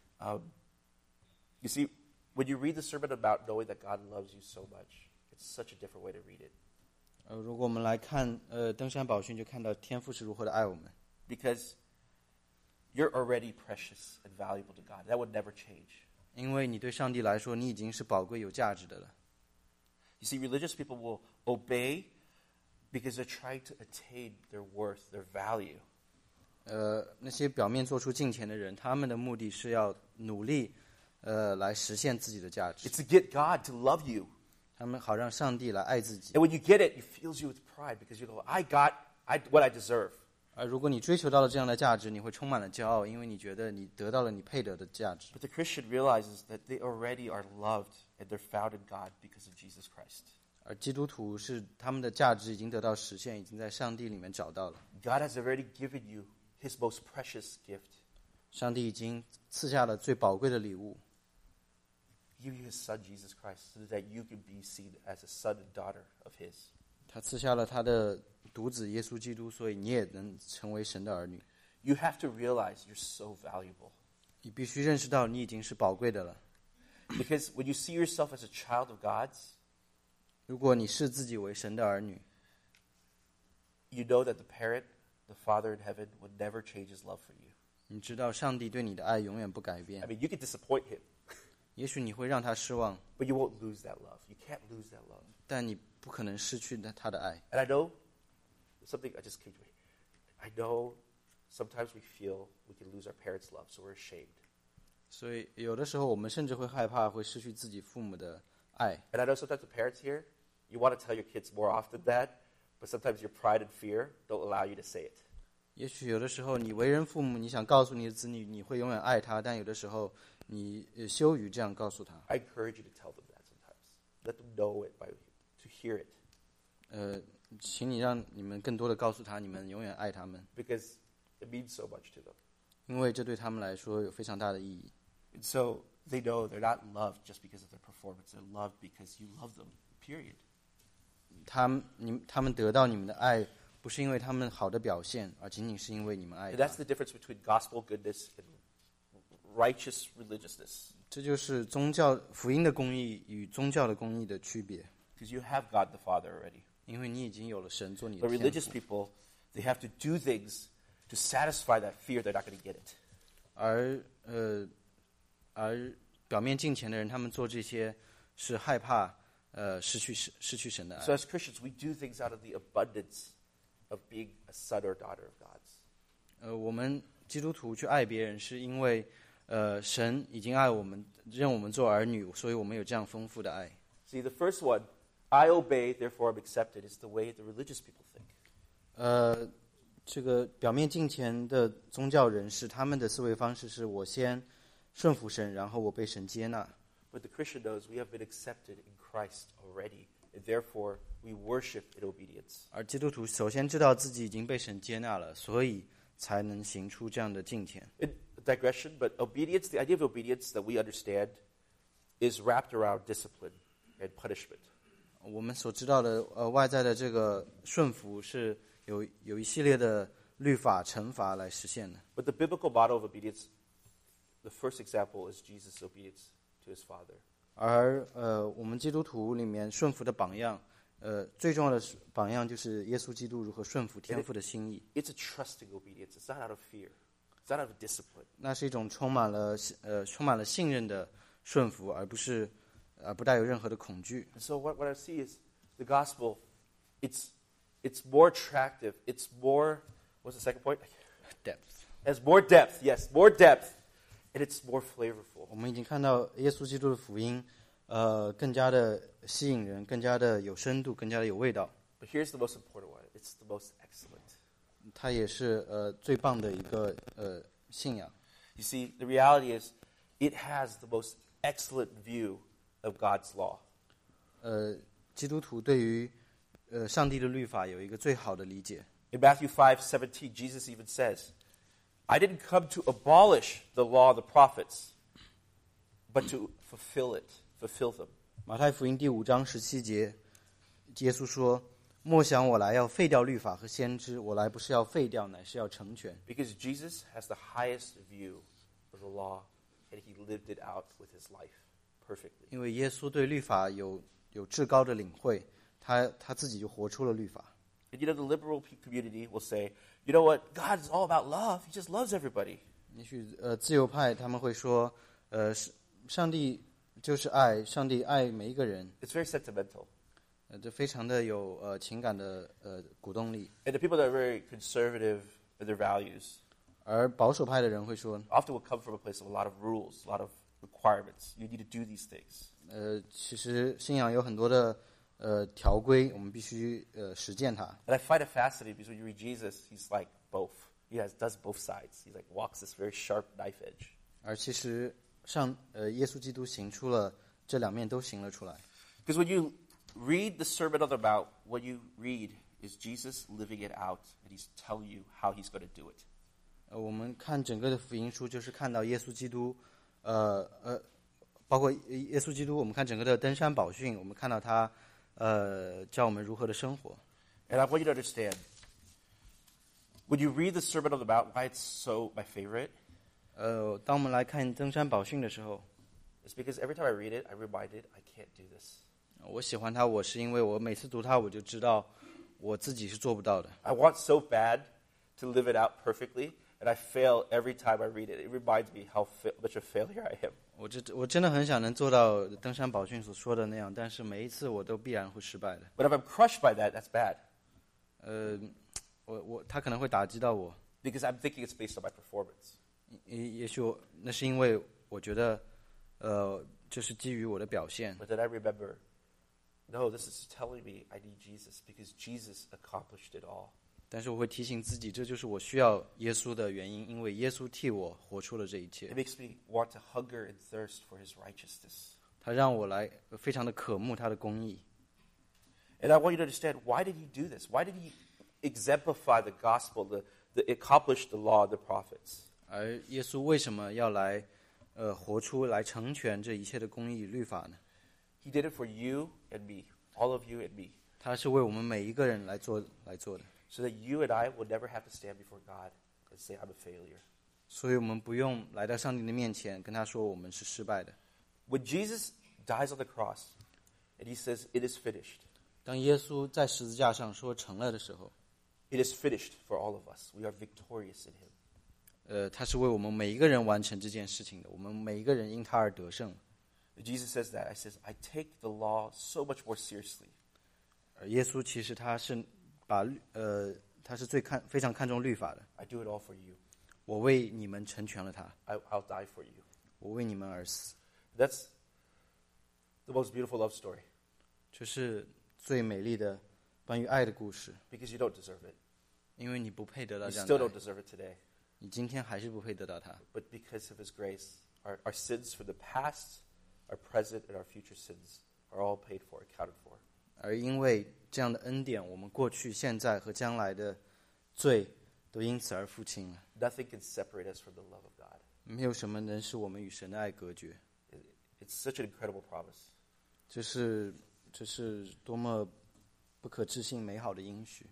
You see, when you read the Sermon about knowing that God loves you so much, it's such a different way to read it. 如果我们来看登山宝训，就看到天父是如何的爱我们。 Because you're already precious and valuable to God. That would never change. 因为你对上帝来说，你已经是宝贵有价值的了。 You see, religious people will obey because they're trying to attain their worth, their value. 那些表面做出敬虔的人，他们的目的是要努力来实现自己的价值， It's to get God to love you. 他们好让上帝来爱自己。 And when you get it, it fills you with pride because you go, I got what I deserve. 而如果你追求到了这样的价值，你会充满了骄傲，因为你觉得你得到了你配得的价值。 But the Christian realizes that they already are loved and they're found in God because of Jesus Christ. 而基督徒是他们的价值已经得到实现，已经在上帝里面找到了。 God has already given you His most precious gift. 上帝已经赐下了最宝贵的礼物， He gave you His Son, Jesus Christ, so that you can be seen as a son and daughter of His. 他赐下了他的独子耶稣基督，所以你也能成为神的儿女。 You have to realize you're so valuable. 你必须认识到你已经是宝贵的了。 Because when you see yourself as a child of God's, 如果你视自己为神的儿女， you know that the parent, the Father in heaven, would never change His love for you. 你知道上帝对你的爱永远不改变 I。mean, you could disappoint Him, 也许你会让他失望， but you won't lose that love. You can't lose that love. 但你不可能失去他的爱。 And I know something I just came to me. I know sometimes we feel we can lose our parents' love, so we're ashamed. 所以有的时候我们甚至会害怕会失去自己父母的爱。 And I know sometimes the parents here, you want to tell your kids more often that, but sometimes your pride and fear don't allow you to say it. 也许有的时候你为人父母，你想告诉你的子女你会永远爱他，但有的时候你羞于这样告诉他。 I encourage you to tell them that sometimes. Let them know it to hear it. 请你让你们更多的告诉他，你们永远爱他们， Because it means so much to them. 因为这对他们来说有非常大的意义。 And so they know they're not loved just because of their performance. They're loved because you love them, period. 他们得到你们的爱，不是因为他们好的表现，而仅仅是因为你们爱 And 他 that's。the difference between gospel goodness and righteous religiousness. 这就是宗教福音的公义与宗教的公义的区别， Because you have God the Father already. 因为你已经有了神做你 But 的天 religious 父。 people, they have to do things to satisfy that fear they're not going to get it. 而表面敬虔的人，他们做这些是害怕失去神的 So 爱。 as Christians, we do things out of the abundance of being a son or daughter of God's. 我们基督徒去爱别人，是因为神已经爱我们，认我们做儿女，所以我们有这样丰富的爱。 See, the first one, I obey, therefore I'm accepted, is the way the religious people think. 这个表面敬虔的宗教人士，他们的思维方式是我先顺服神，然后我被神接纳。 But the Christian knows we have been accepted in Christ already, and therefore we worship in obedience. 而基督徒首先知道自己已经被神接纳了，所以才能行出这样的敬虔。 In digression, but obedience, the idea of obedience that we understand is wrapped around discipline and punishment. 我们所知道的外在的这个顺服是有一系列的律法惩罚来实现的。 But the biblical model of obedience, the first example is Jesus' obedience to his Father. 而我们基督徒里面顺服的榜样， 最重要的榜样就是耶稣基督如何顺服天父的心意。 It's a trusting obedience. It's not out of fear. It's not out of discipline. 那是一种充满了信任的顺服，而不带有任何的恐惧。 And so what I see is the gospel, it's more attractive. It's more, what's the second point? Depth. It has more depth, yes, more depth. And it's more flavorful. 我们已经看到耶稣基督的福音，更加的吸引人，更加的有深度，更加的有味道。 But here's the most important one. It's the most excellent. 它也是最棒的一个信仰。 You see, the reality is it has the most excellent view of God's law. 基督徒对于上帝的律法有一个最好的理解。 In Matthew 5:17, Jesus even says, I didn't come to abolish the law of the prophets, but to fulfill them. 马太福音第5章17节，耶稣说：“莫想我来要废掉律法和先知，我来不是要废掉，乃是要成全。” Because Jesus has the highest view of the law, and he lived it out with his life perfectly. 因为耶稣对律法有至高的领会，他自己就活出了律法。 And you know, the liberal community will say, you know what, God is all about love. He just loves everybody. 也许自由派他们会说，上帝就是爱，上帝爱每一个人。 It's very sentimental. 这非常的有情感的鼓动力。 And the people that are very conservative in their values 而保守派的人会说， often will come from a place of a lot of rules, a lot of requirements. You need to do these things. 其实信仰有很多的条规，我们必须实践它。 And I find it fascinating because when you read Jesus, he's like both. He does both sides. He like walks this very sharp knife edge. 而其实耶稣基督行出了这两面都行了出来。 Because when you read the Sermon on the Mount, what you read is Jesus living it out, and he's telling you how he's going to do it. 我们看整个的福音书，就是看到耶稣基督，包括耶稣基督，我们看整个的登山宝训，我们看到他教我们如何的生活。 And I want you to understand, when you read the Sermon on the Mount, why it's so my favorite, 当我们来看登山宝训的时候， is because every time I read it, I'm reminded I can't do this. 我喜欢它，我是因为我每次读它，我就知道我自己是做不到的。 I want so bad to live it out perfectly, and I fail every time I read it. It reminds me how much a failure I am. 我真的很想能做到登山宝训所说的那样，但是每一次我都必然会失败的。 But if I'm crushed by that, that's bad. 他可能会打击到我， Because I'm thinking it's based on my performance. 也许那是因为我觉得，这是基于我的表现。 But then I remember, no, this is telling me I need Jesus because Jesus accomplished it all. 但是我会提醒自己，这就是我需要耶稣的原因，因为耶稣替我活出了这一切 It。makes me want to hunger and thirst for his righteousness. 他让我来非常的渴慕他的公义。 And I want you to understand, why did he do this? Why did he exemplify the gospel, accomplish the law of the prophets? 而耶稣为什么要来活出来成全这一切的公义律法呢？ He did it for you and me, all of you and me, 他是为我们每一个人来做的， so that you and I will never have to stand before God and say, I'm a failure. 所以我们不用来到上帝的面前跟他说我们是失败的。 When Jesus dies on the cross and he says, it is finished, 当耶稣在十字架上说成了的时候， it is finished for all of us. We are victorious in him. 他是为我们每一个人完成这件事情的，我们每一个人因他而得胜。 Jesus says that. I says, I take the law so much more seriously. 而耶稣其实他是非常看重律法的。 I do it all for you. 我为你们成全了他， I'll die for you. 我为你们而死， That's the most beautiful love story 这是最美丽的关于爱的故事。 because you don't deserve it. 因为你不配得到 You 这样 still 的 don't 爱， deserve it today. 你今天还是不配得到它。 But because of his grace, our sins from the past, our present, and our future sins are all paid for, accounted for. 而因为这样的恩典，我们过去、现在和将来的罪都因此而付清了。 Nothing can separate us from the love of God. 没有什么能使我们与神的爱隔绝。 It's such an incredible promise. 这是多么不可置信美好的应许。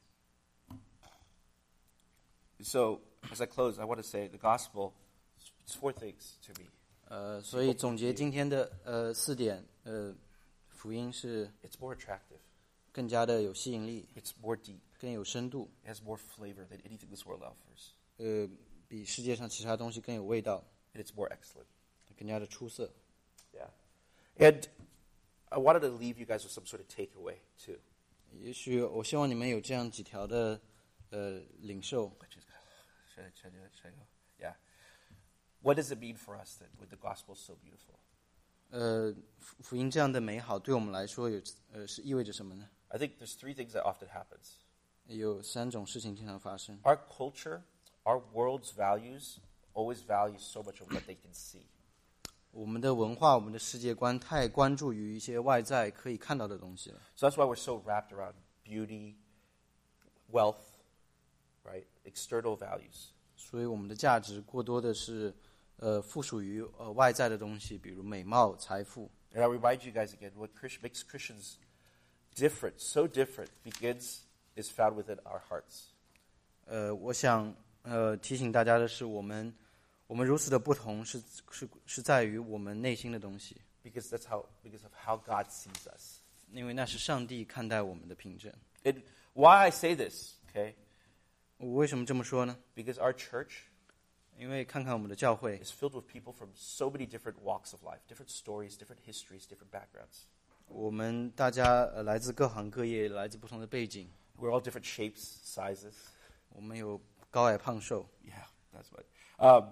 So, as I close, I want to say the gospel, it's four things to me. 所以总结今天的4点，福音是 It's more attractive. 更加的有吸引力， It's more deep. 更有深度， It has more flavor than anything this world offers. 比世界上其他东西更有味道， And it's more excellent. 更加的出色。 Yeah. And I wanted to leave you guys with some sort of takeaway, too. 也许我希望你们有这样几条的领受。 Should I do it? Should I go? Yeah. What does it mean for us then when the gospel is so beautiful? 福音这样的美好对我们来说是意味着什么呢？ I think there's three things that often happens. 有3种事情经常发生。 Our culture, our world's values, always value so much of what they can see. 我们的文化、我们的世界观太关注于一些外在可以看到的东西了， So that's why we're so wrapped around beauty, wealth, right? External values. 所以我们的价值过多的是附属于外在的东西，比如美貌、财富。 And I remind you guys again, what makes Christians different, so different, is found within our hearts. 我想提醒大家的是，我们如此的不同是在于我们内心的东西， Because of how God sees us. 因为那是上帝看待我们的凭证。 And why I say this, okay? 我为什么这么说呢？ Because our church 因为看看我们的教会， is filled with people from so many different walks of life, different stories, different histories, different backgrounds. 我们大家来自各行各业，来自不同的背景， We're all different shapes, sizes. 我们有高矮胖瘦。 Yeah, that's what.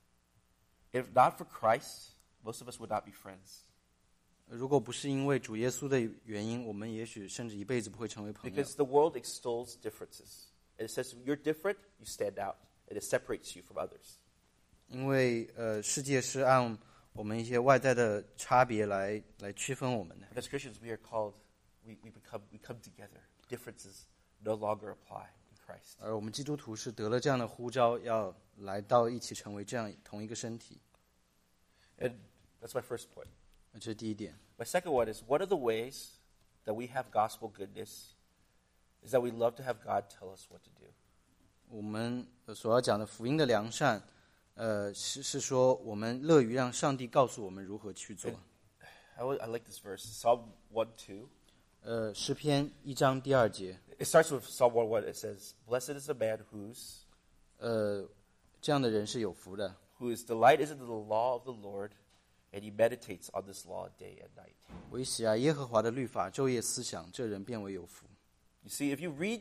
If not for Christ, most of us would not be friends. 如果不是因为主耶稣的原因，我们也许甚至一辈子不会成为朋友。 Because the world extols differences. And it says you're different, you stand out. And it separates you from others. 因为世界是按我们一些外在的差别来区分我们的。 But as Christians, we are called, we come together. Differences no longer apply in Christ. 而我们基督徒是得了这样的呼召，要来到一起成为这样同一个身体。 And that's my first point. 这是第一点。 My second one is, one of the ways that we have gospel goodness is that we love to have God tell us what to do. 我们所要讲的福音的良善，是说我们乐于让上帝告诉我们如何去做。 I like this verse, Psalm 1:2. 诗篇1章第2节， It starts with Psalm 1:1. It says, "Blessed is the man whose 这样的人是有福的， delight is in the law of the Lord, and he meditates on this law day and night." 为喜爱耶和华的律法，昼夜思想，这人变为有福。 You see, if you read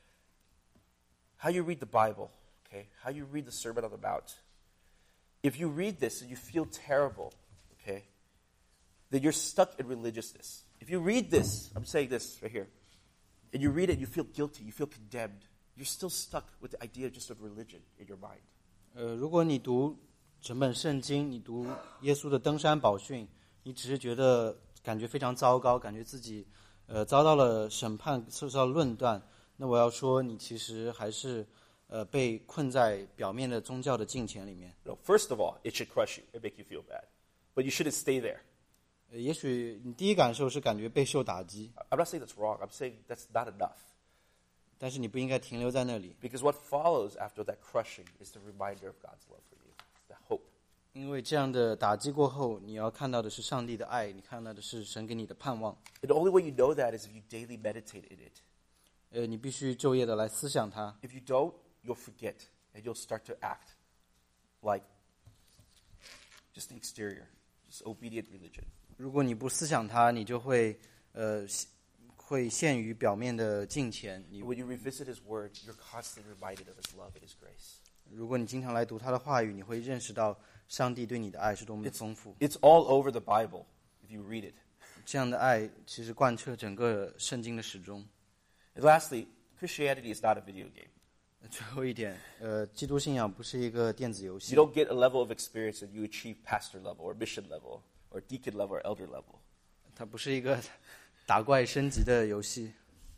how you read the Bible, okay, how you read the Sermon on the Mount, if you read this and you feel terrible, okay, then you're stuck in religiousness. If you read this, I'm saying this right here, and you read it and you feel guilty, you feel condemned, you're still stuck with the idea just of religion in your mind. 如果你读整本圣经，你读耶稣的登山宝训，你只是觉得感觉非常糟糕，感觉自己遭到了审判，受到了论断，那我要说，你其实还是被困在表面的宗教的境钱里面。 No, first of all, it should crush you and make you feel bad. But you shouldn't stay there. 也许你第一感受是感觉备受打击， I'm not saying that's wrong. I'm saying that's not enough. 但是你不应该停留在那里， Because what follows after that crushing is the reminder of God's love for you, the hope. 因为这样的打击过后，你要看到的是上帝的爱，你看到的是神给你的盼望。 And the only way you know that is if you daily meditate in it. 你必须昼夜的来思想它。 If you don't, you'll forget, and you'll start to act like just the exterior, just obedient religion. 如果你不思想它，你就会陷于表面的敬虔。 When you revisit His Word, you're constantly reminded of His love and His grace. 如果你经常来读他的话语，你会认识到上帝对你的爱是多么的丰富。 It's all over the Bible if you read it. 这样的爱其实贯彻整个圣经的始终。 And lastly, Christianity is not a video game. 最后一点，基督信仰不是一个电子游戏 You，don't get a level of experience and you achieve pastor level or mission level or deacon level or elder level. 它不是一个打怪升级的游戏。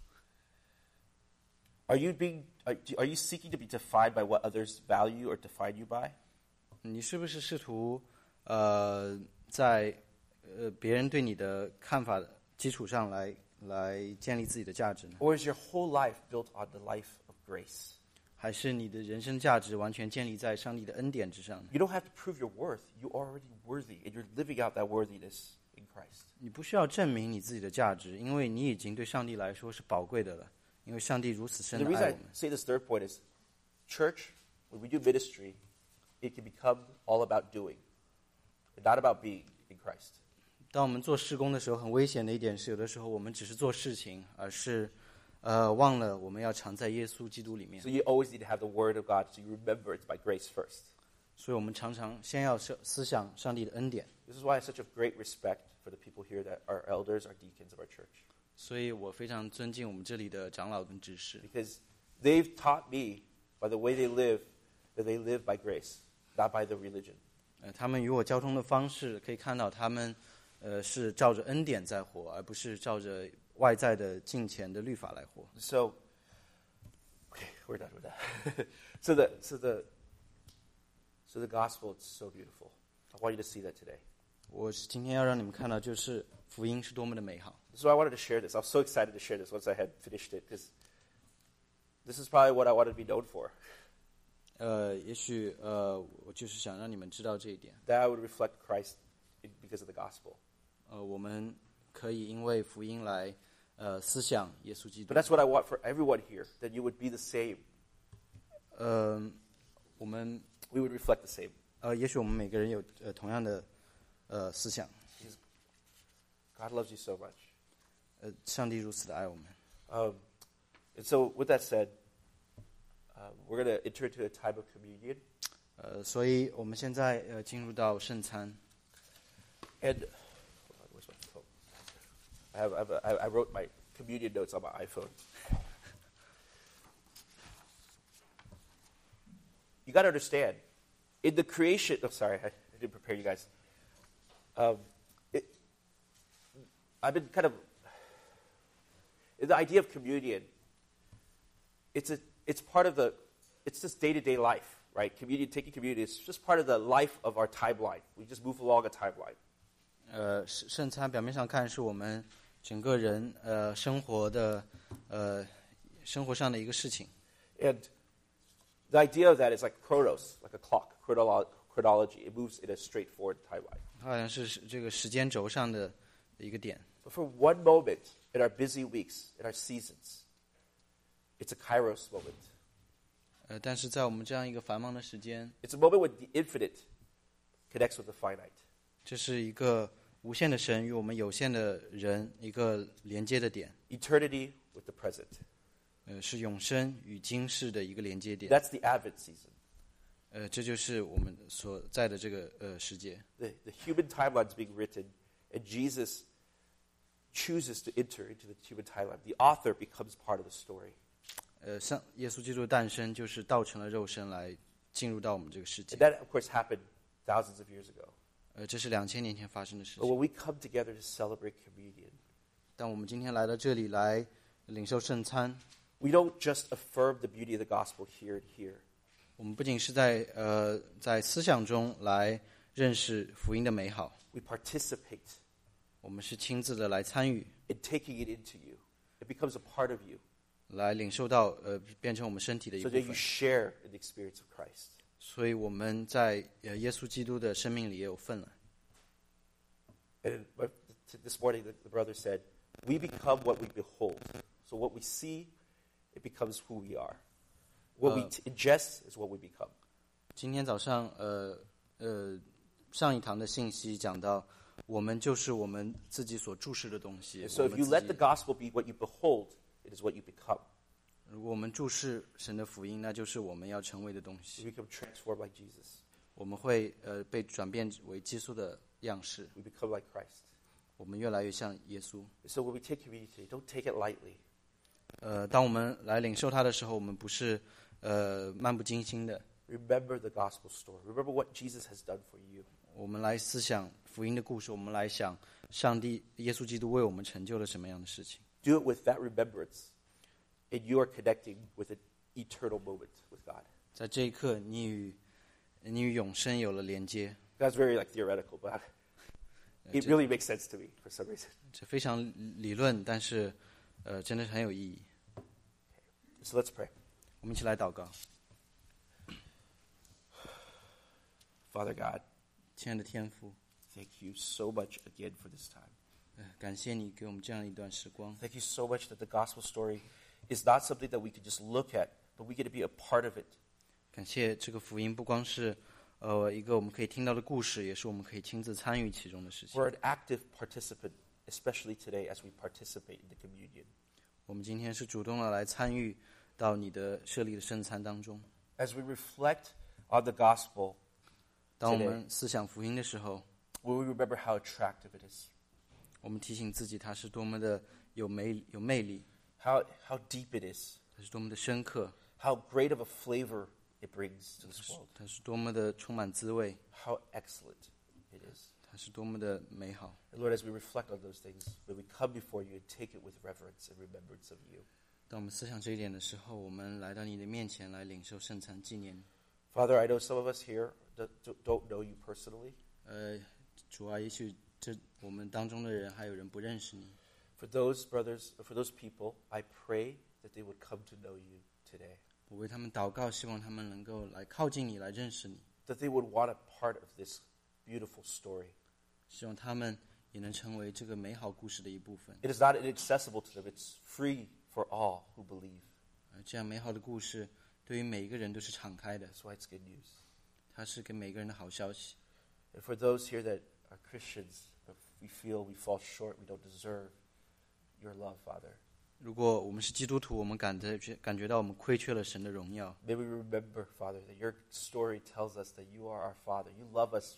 Are you seeking to be defined by what others value or define you by? 你是不是试图在别人对你的看法基础上来建立自己的价值呢？ Or is your whole life built on the life of grace? 还是你的人生价值完全建立在上帝的恩典之上呢？ You don't have to prove your worth. You're already worthy, and you're living out that worthiness in Christ. Christ. 你不需要证明你自己的价值，因为你已经对上帝来说是宝贵的了。因为上帝如此深 The 的 reason 爱 I 我们。 say this third point is, church, when we do ministry, it can become all about doing, and not about being in Christ. 当我们做事工的时候，很危险的一点是，有的时候我们只是做事情，而是忘了我们要常在耶稣基督里面。 So you always need to have the Word of God, so you remember it's by grace first. 所以我们常常先要思想上帝的恩典。 This is why I have such a great respect for the people here that are elders, are deacons of our church. 所以我非常尊敬我们这里的长老跟执事， Because they've taught me by the way they live, that they live by grace, not by the religion. 他们与我交通的方式可以看到，他们是照着恩典在活，而不是照着外在的金钱的律法来活。 So, okay, we're done with that. So the gospel is so beautiful. I want you to see that today. 我今天要让你们看到，就是福音是多么的美好。 So I wanted to share this. I was so excited to share this once I had finished it, because this is probably what I wanted to be known for. 也许我就是想让你们知道这一点。 That I would reflect Christ because of the gospel. 我们可以因为福音来思想耶稣基督 But。that's what I want for everyone here, that you would be the same. 我们 We would reflect the same. 也许我们每个人有同样的思想。 God loves you so much. 上帝如此的爱我们。 And so with that said, we're going to enter into a time of communion. 所以我们现在进入到圣餐。 And hold on, where's my phone? I wrote my communion notes on my iPhone. You got to understand, in the creation. Oh, sorry, I didn't prepare you guys. I've been kind of the idea of communion. It's part of it's just day-to-day life, right? Taking communion is just part of the life of our timeline. We just move along a timeline. 圣餐表面上看是我们整个人生活上的一个事情。 And the idea of that is like chronos, like a clock, chronology. It moves in a straightforward timeline. 它好像是这个时间轴上的一个点。 But for one moment in our busy weeks, in our seasons, it's a kairos moment. 但是在我们这样一个繁忙的时间， It's a moment when the infinite connects with the finite. 这是一个无限的神与我们有限的人一个连接的点。 Eternity with the present. 是永生与今世的一个连接点。 That's the Advent season. 这就是我们所在的这个世界。 The human timeline is being written, and Jesus chooses to enter into the human timeline. The author becomes part of the story. 像耶稣基督的诞生，就是道成了肉身来进入到我们这个世界 And。that, of course, happened thousands of years ago. 这是2000年前发生的事 But 情。 when we come together to celebrate communion, 当我们今天来到这里来领受圣餐， we don't just affirm the beauty of the gospel here and here. 我们不仅是在思想中来认识福音的美好， We participate 我们是亲自的来参与， in taking it into you. It becomes a part of you, 来领受到变成我们身体的一 so 部 that you 分。 share in the experience of Christ. 所以我们在耶稣基督的生命里也有份了。 And this morning, the brother said, we become what we behold. So what we see, it becomes who we are. What we ingest is what we become. 今天早上上一堂的信息讲到，我们就是我们自己所注视的东西。 And so 我 if 们 you 自 let 己 the gospel be what you behold, it is what you become. 如果我们注视神的福音，那就是我们要成为的东西。 We become transformed like Jesus. 我们会被转变为基督的样式， We become like Christ. 我们越来越像耶稣。 So when we take communion today, don't take it lightly. 当我们来领受它的时候，我们不是漫不经心的， Remember the gospel story. Remember what Jesus has done for you. 我们来思想福音的故事，我们来想上帝耶稣基督为我们成就了什么样的事情。 Do it with that remembrance, and you are connecting with an eternal moment with God. 在这一刻，你与永生有了连接， That's very theoretical, but it really makes sense to me for some reason. 这非常理论，但是真的是很有意义。 So let's pray. 我们一起来祷告。 Father God, 亲爱的天父， Thank you so much again for this time. 感谢你给我们这样一段时光。 Thank you so much that the gospel story is not something that we can just look at, but we get to be a part of it. 感谢这个福音不光是一个我们可以听到的故事，也是我们可以亲自参与其中的事情。 We're an active participant, especially today as we participate in the communion. 我们今天是主动的来参与到你的设立的圣餐当中。 As we reflect on the gospel 当我们思想福音的时候， will we remember how attractive it is, 我们提醒自己它是多么的有魅力， how deep it is, 它是多么的深刻， how great of a flavor it brings to this world, 它是多么的充满滋味， how excellent it is. 它是多么的美好。 And Lord, as we reflect on those things, may we come before you and take it with reverence and remembrance of you. 当我们思想这一点的时候，我们来到你的面前来领受圣餐纪念。 Father, I know some of us here don't know you personally. 主啊，也许我们当中的人还有人不认识你。 For those brothers, for those people, I pray that they would come to know you today. 我为他们祷告，希望他们能够来靠近你，来认识你。 That they would want a part of this beautiful story. 希望他们也能成为这个美好故事的一部分。 It is not inaccessible to them. It's free for all who believe. 这样美好的故事对于每一个人都是敞开的， That's why it's good news. 它是给每个人的好消息。 And for those here that are Christians, but we feel we fall short, we don't deserve your love, Father. 如果我们是基督徒，我们感觉到我们亏缺了神的荣耀， May we remember, Father, that your story tells us that you are our Father. You love us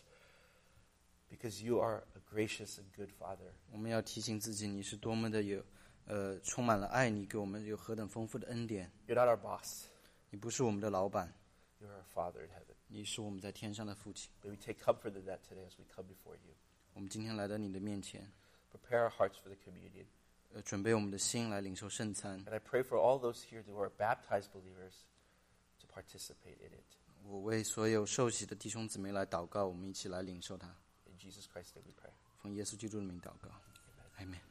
because you are a gracious and good Father. 我们要提醒自己，你是多么的充满了爱，你给我们有何等丰富的恩典。 You're not our boss. 你不是我们的老板， You're our Father in heaven. 你是我们在天上的父亲。 May we take comfort in that today as we come before you. 我们今天来到你的面前， Prepare our hearts for the communion. 准备我们的心来领受圣餐。 And I pray for all those here who are baptized believers to participate in it. 我为所有受洗的弟兄姊妹来祷告，我们一起来领受它。 In Jesus Christ's name we pray. 奉耶稣基督的名祷告，阿门。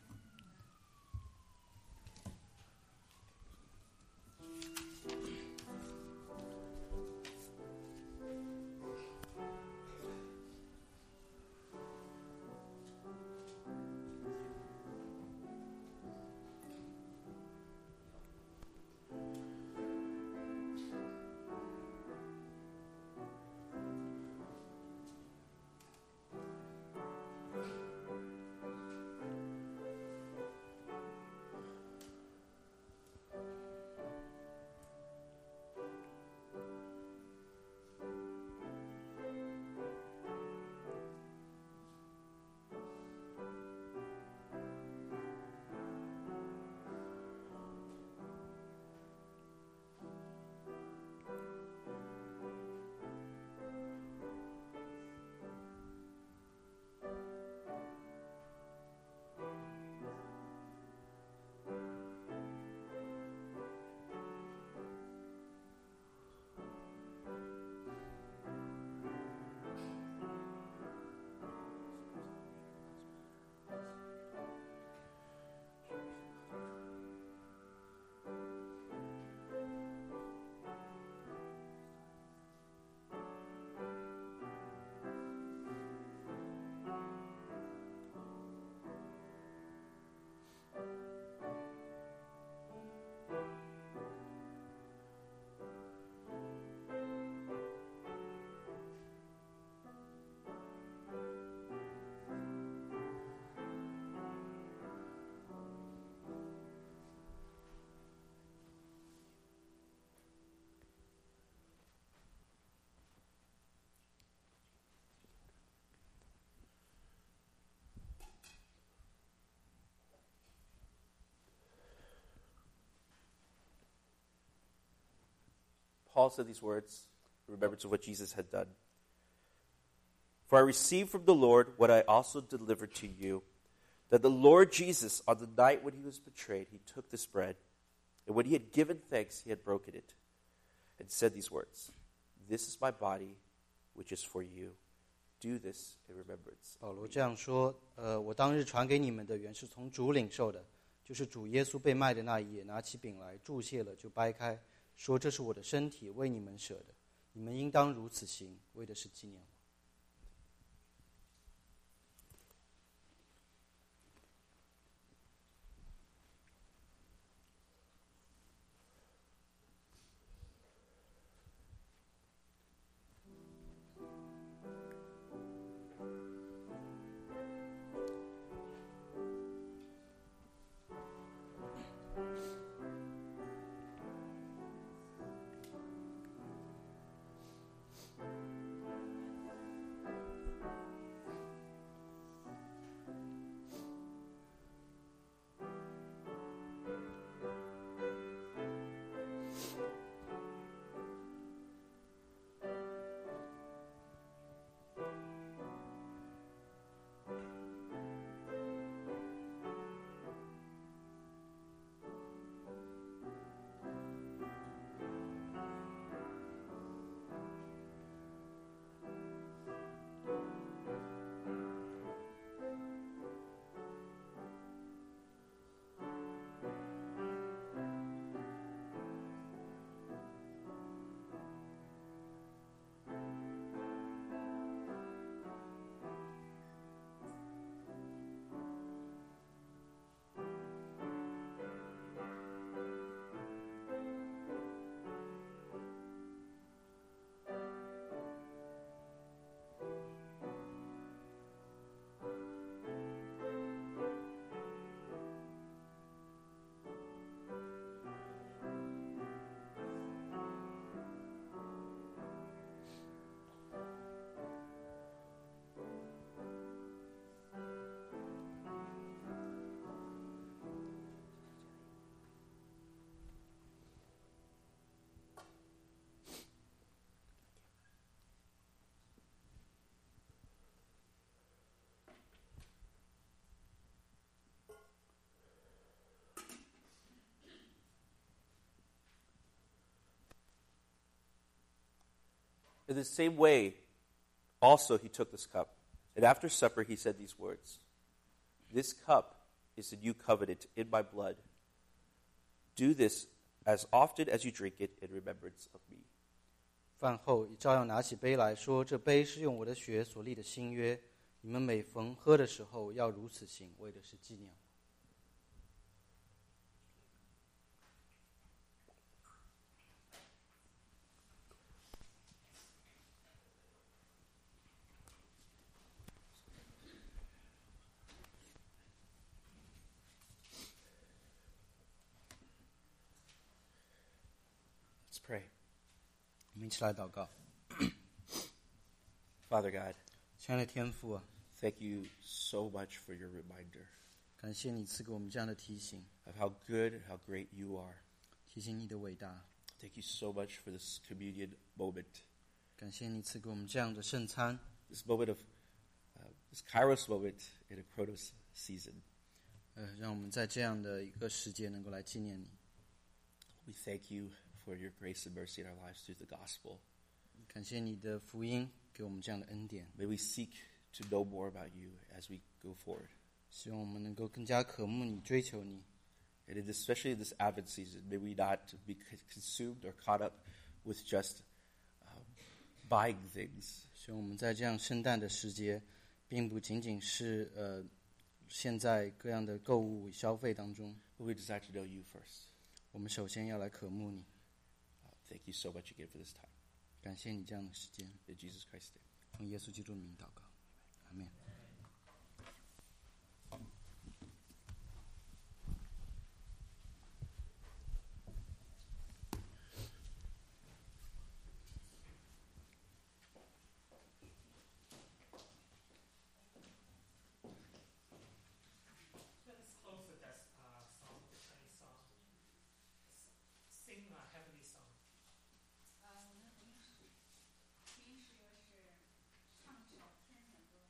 Paul said these words in remembrance of what Jesus had done. For I received from the Lord what I also delivered to you, that the Lord Jesus, on the night when he was betrayed, he took this bread, and when he had given thanks, he had broken it, and said these words, This is my body, which is for you. Do this in remembrance. 保罗这样说：我当日传给你们的，原是从主领受的，就是主耶稣被卖的那一夜，拿起饼来，祝谢了，就掰开，说：这是我的身体，为你们舍的，你们应当如此行，为的是纪念我。 In the same way, also he took this cup, and after supper he said these words, This cup is the new covenant in my blood. Do this as often as you drink it in remembrance of me. 饭后也照样拿起杯来说，这杯是用我的血所立的新约，你们每逢喝的时候要如此行，为的是纪念我。 Let's pray. 我们一起来祷告。 Father God, 亲爱的天父啊， thank you so much for your reminder 感谢你赐给我们这样的提醒， of how good and how great you are. 提醒你的伟大。 Thank you so much for this communion moment, 感谢你赐给我们这样的圣餐， this moment of, this Kairos moment in a Chronos season. 让我们在这样的一个时节能够来纪念你。 We thank you for your grace and mercy in our lives through the gospel. 感谢你的福音给我们这样的恩典， May we seek to know more about you as we go forward. 希望我们能够更加渴慕你、追求你。 And especially in this Advent season, may we not be consumed or caught up with just buying things. 希望我们在这样圣诞的时节，并不仅仅是现在各样的购物消费当中， But we desire to know you first. 我们首先要来渴慕你。 Thank you so much again for this time. 感谢你这样的时间， In Jesus Christ's name. 奉耶稣基督的名祷告，阿门。 Let us close with that song, Chinese song. Sing a heavenly song. 我们第一首歌是唱首天的歌。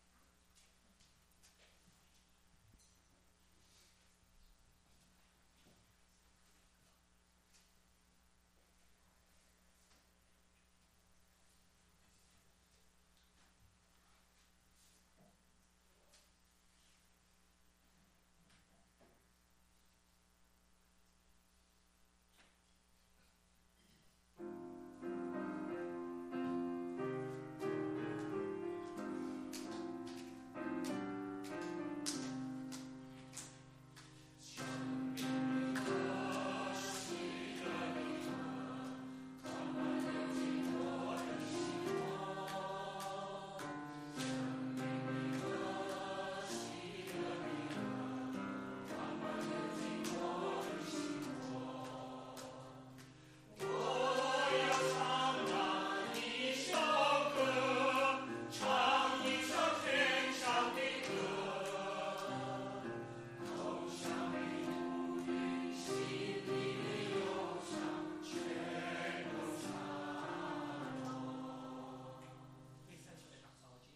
Please stand for the doxology.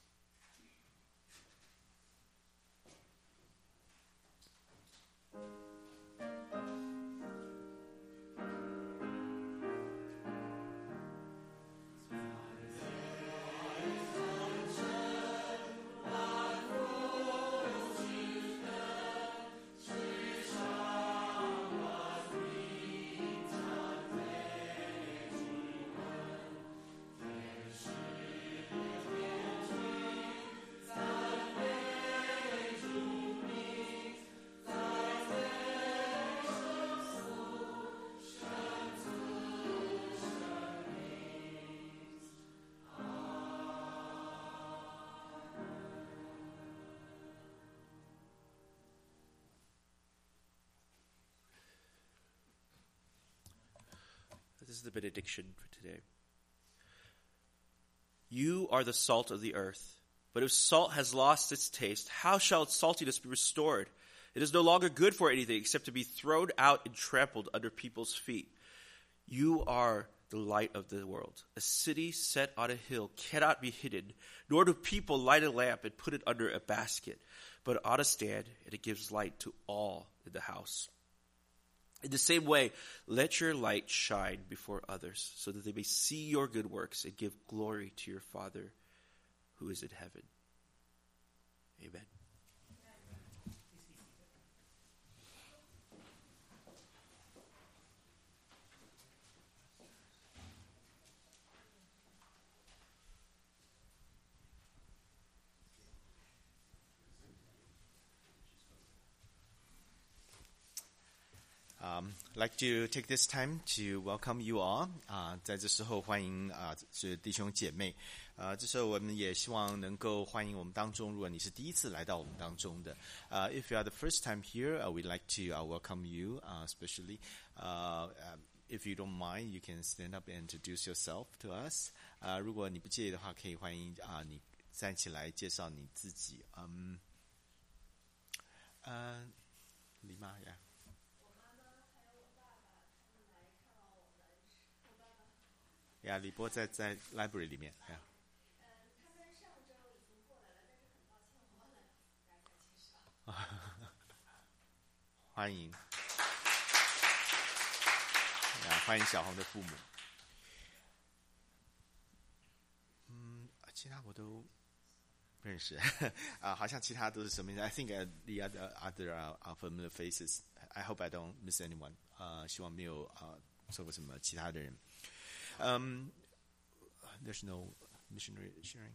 This is the benediction for today. You are the salt of the earth. But if salt has lost its taste, how shall its saltiness be restored? It is no longer good for anything except to be thrown out and trampled under people's feet. You are the light of the world. A city set on a hill cannot be hidden, nor do people light a lamp and put it under a basket, but on a stand, and it gives light to all in the house. In the same way, let your light shine before others, so that they may see your good works and give glory to your Father who is in heaven. Amen. I'd like to take this time to welcome you all. 在这时候欢迎是弟兄姐妹。这时候我们也希望能够欢迎我们当中，如果你是第一次来到我们当中的，if you are the first time here, we'd like to welcome you, especially. If you don't mind, you can stand up and introduce yourself to us. 如果你不介意的话，可以欢迎你站起来介绍你自己。李妈呀。呀，李波在 library 里面。呀。 他们上周已经过来了，但是很抱歉，我忘了大家介绍。 欢迎。欢迎小红的父母。其他我都不认识。好像其他都是什么名字 ？I think the other are familiar faces. I hope I don't miss anyone. 希望没有错过什么其他的人。There's no missionary sharing.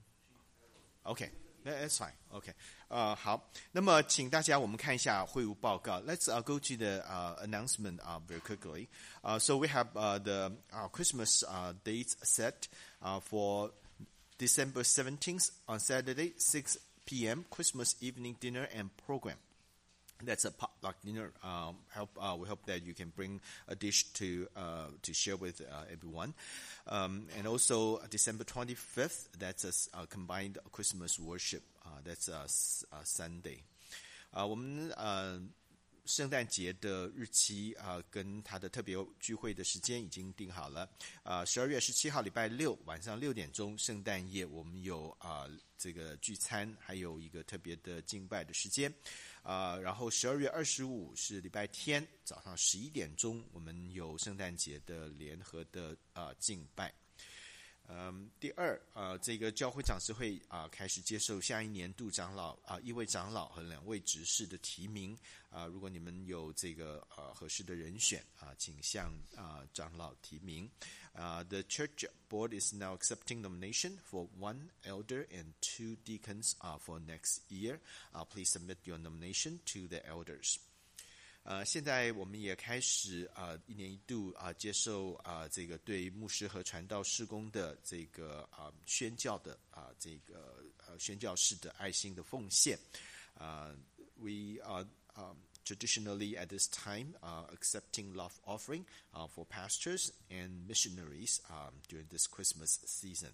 Okay, that's fine. Okay. 好，那么请大家我们看一下会务报告。Let's go to the announcement very quickly. So we have the Christmas dates set for December 17th on Saturday, 6 p.m. Christmas evening dinner and program. That's a potluck dinner. We hope that you can bring a dish to share with everyone. And also December 25th, that's a combined Christmas worship. That's a Sunday. 我们圣诞节的日期跟他的特别聚会的时间已经定好了。12月17号礼拜六晚上6点钟，圣诞夜我们有这个聚餐，还有一个特别的敬拜的时间。然后12月25是礼拜天早上11点钟，我们有圣诞节的联合的敬拜。第二，这个教会长执会开始接受下一年度长老一位长老和2位执事的提名。如果你们有这个合适的人选请向长老提名。The church board is now accepting nomination for 1 elder and 2 deacons for next year. Please submit your nomination to the elders. 现在我们也开始一年一度接受这个对牧师和传道事工的这个宣教的这个宣教士的爱心的奉献。We are traditionally at this time accepting love offering for pastors and missionaries during this Christmas season.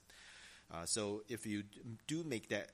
So if you do make that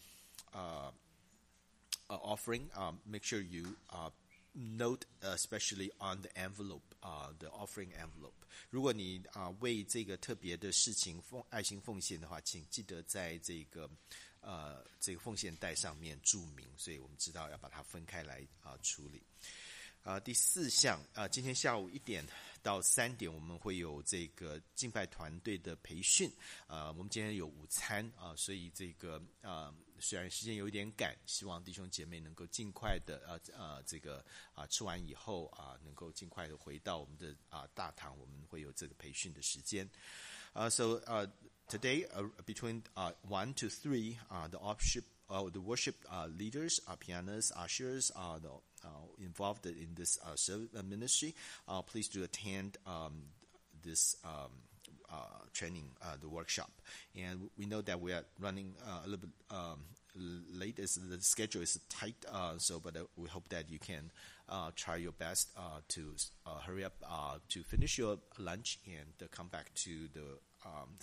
offering, make sure you note especially on the envelope, the offering envelope. 如果你为这个特别的事情爱心奉献的话，请记得在这个奉献袋上面注明，所以我们知道要把它分开来处理。第4项，今天下午1点到3点，我们会有这个敬拜团队的培训。我们今天有午餐所以这个虽然时间有一点赶，希望弟兄姐妹能够尽快的这个吃完以后能够尽快的回到我们的大堂，我们会有这个培训的时间。So today between 1 to 3, the worship leaders, pianists, ushers are involved in this ministry. Please do attend this training, the workshop. And we know that we are running a little bit late, as the schedule is tight. But we hope that you can try your best to hurry up to finish your lunch and come back to the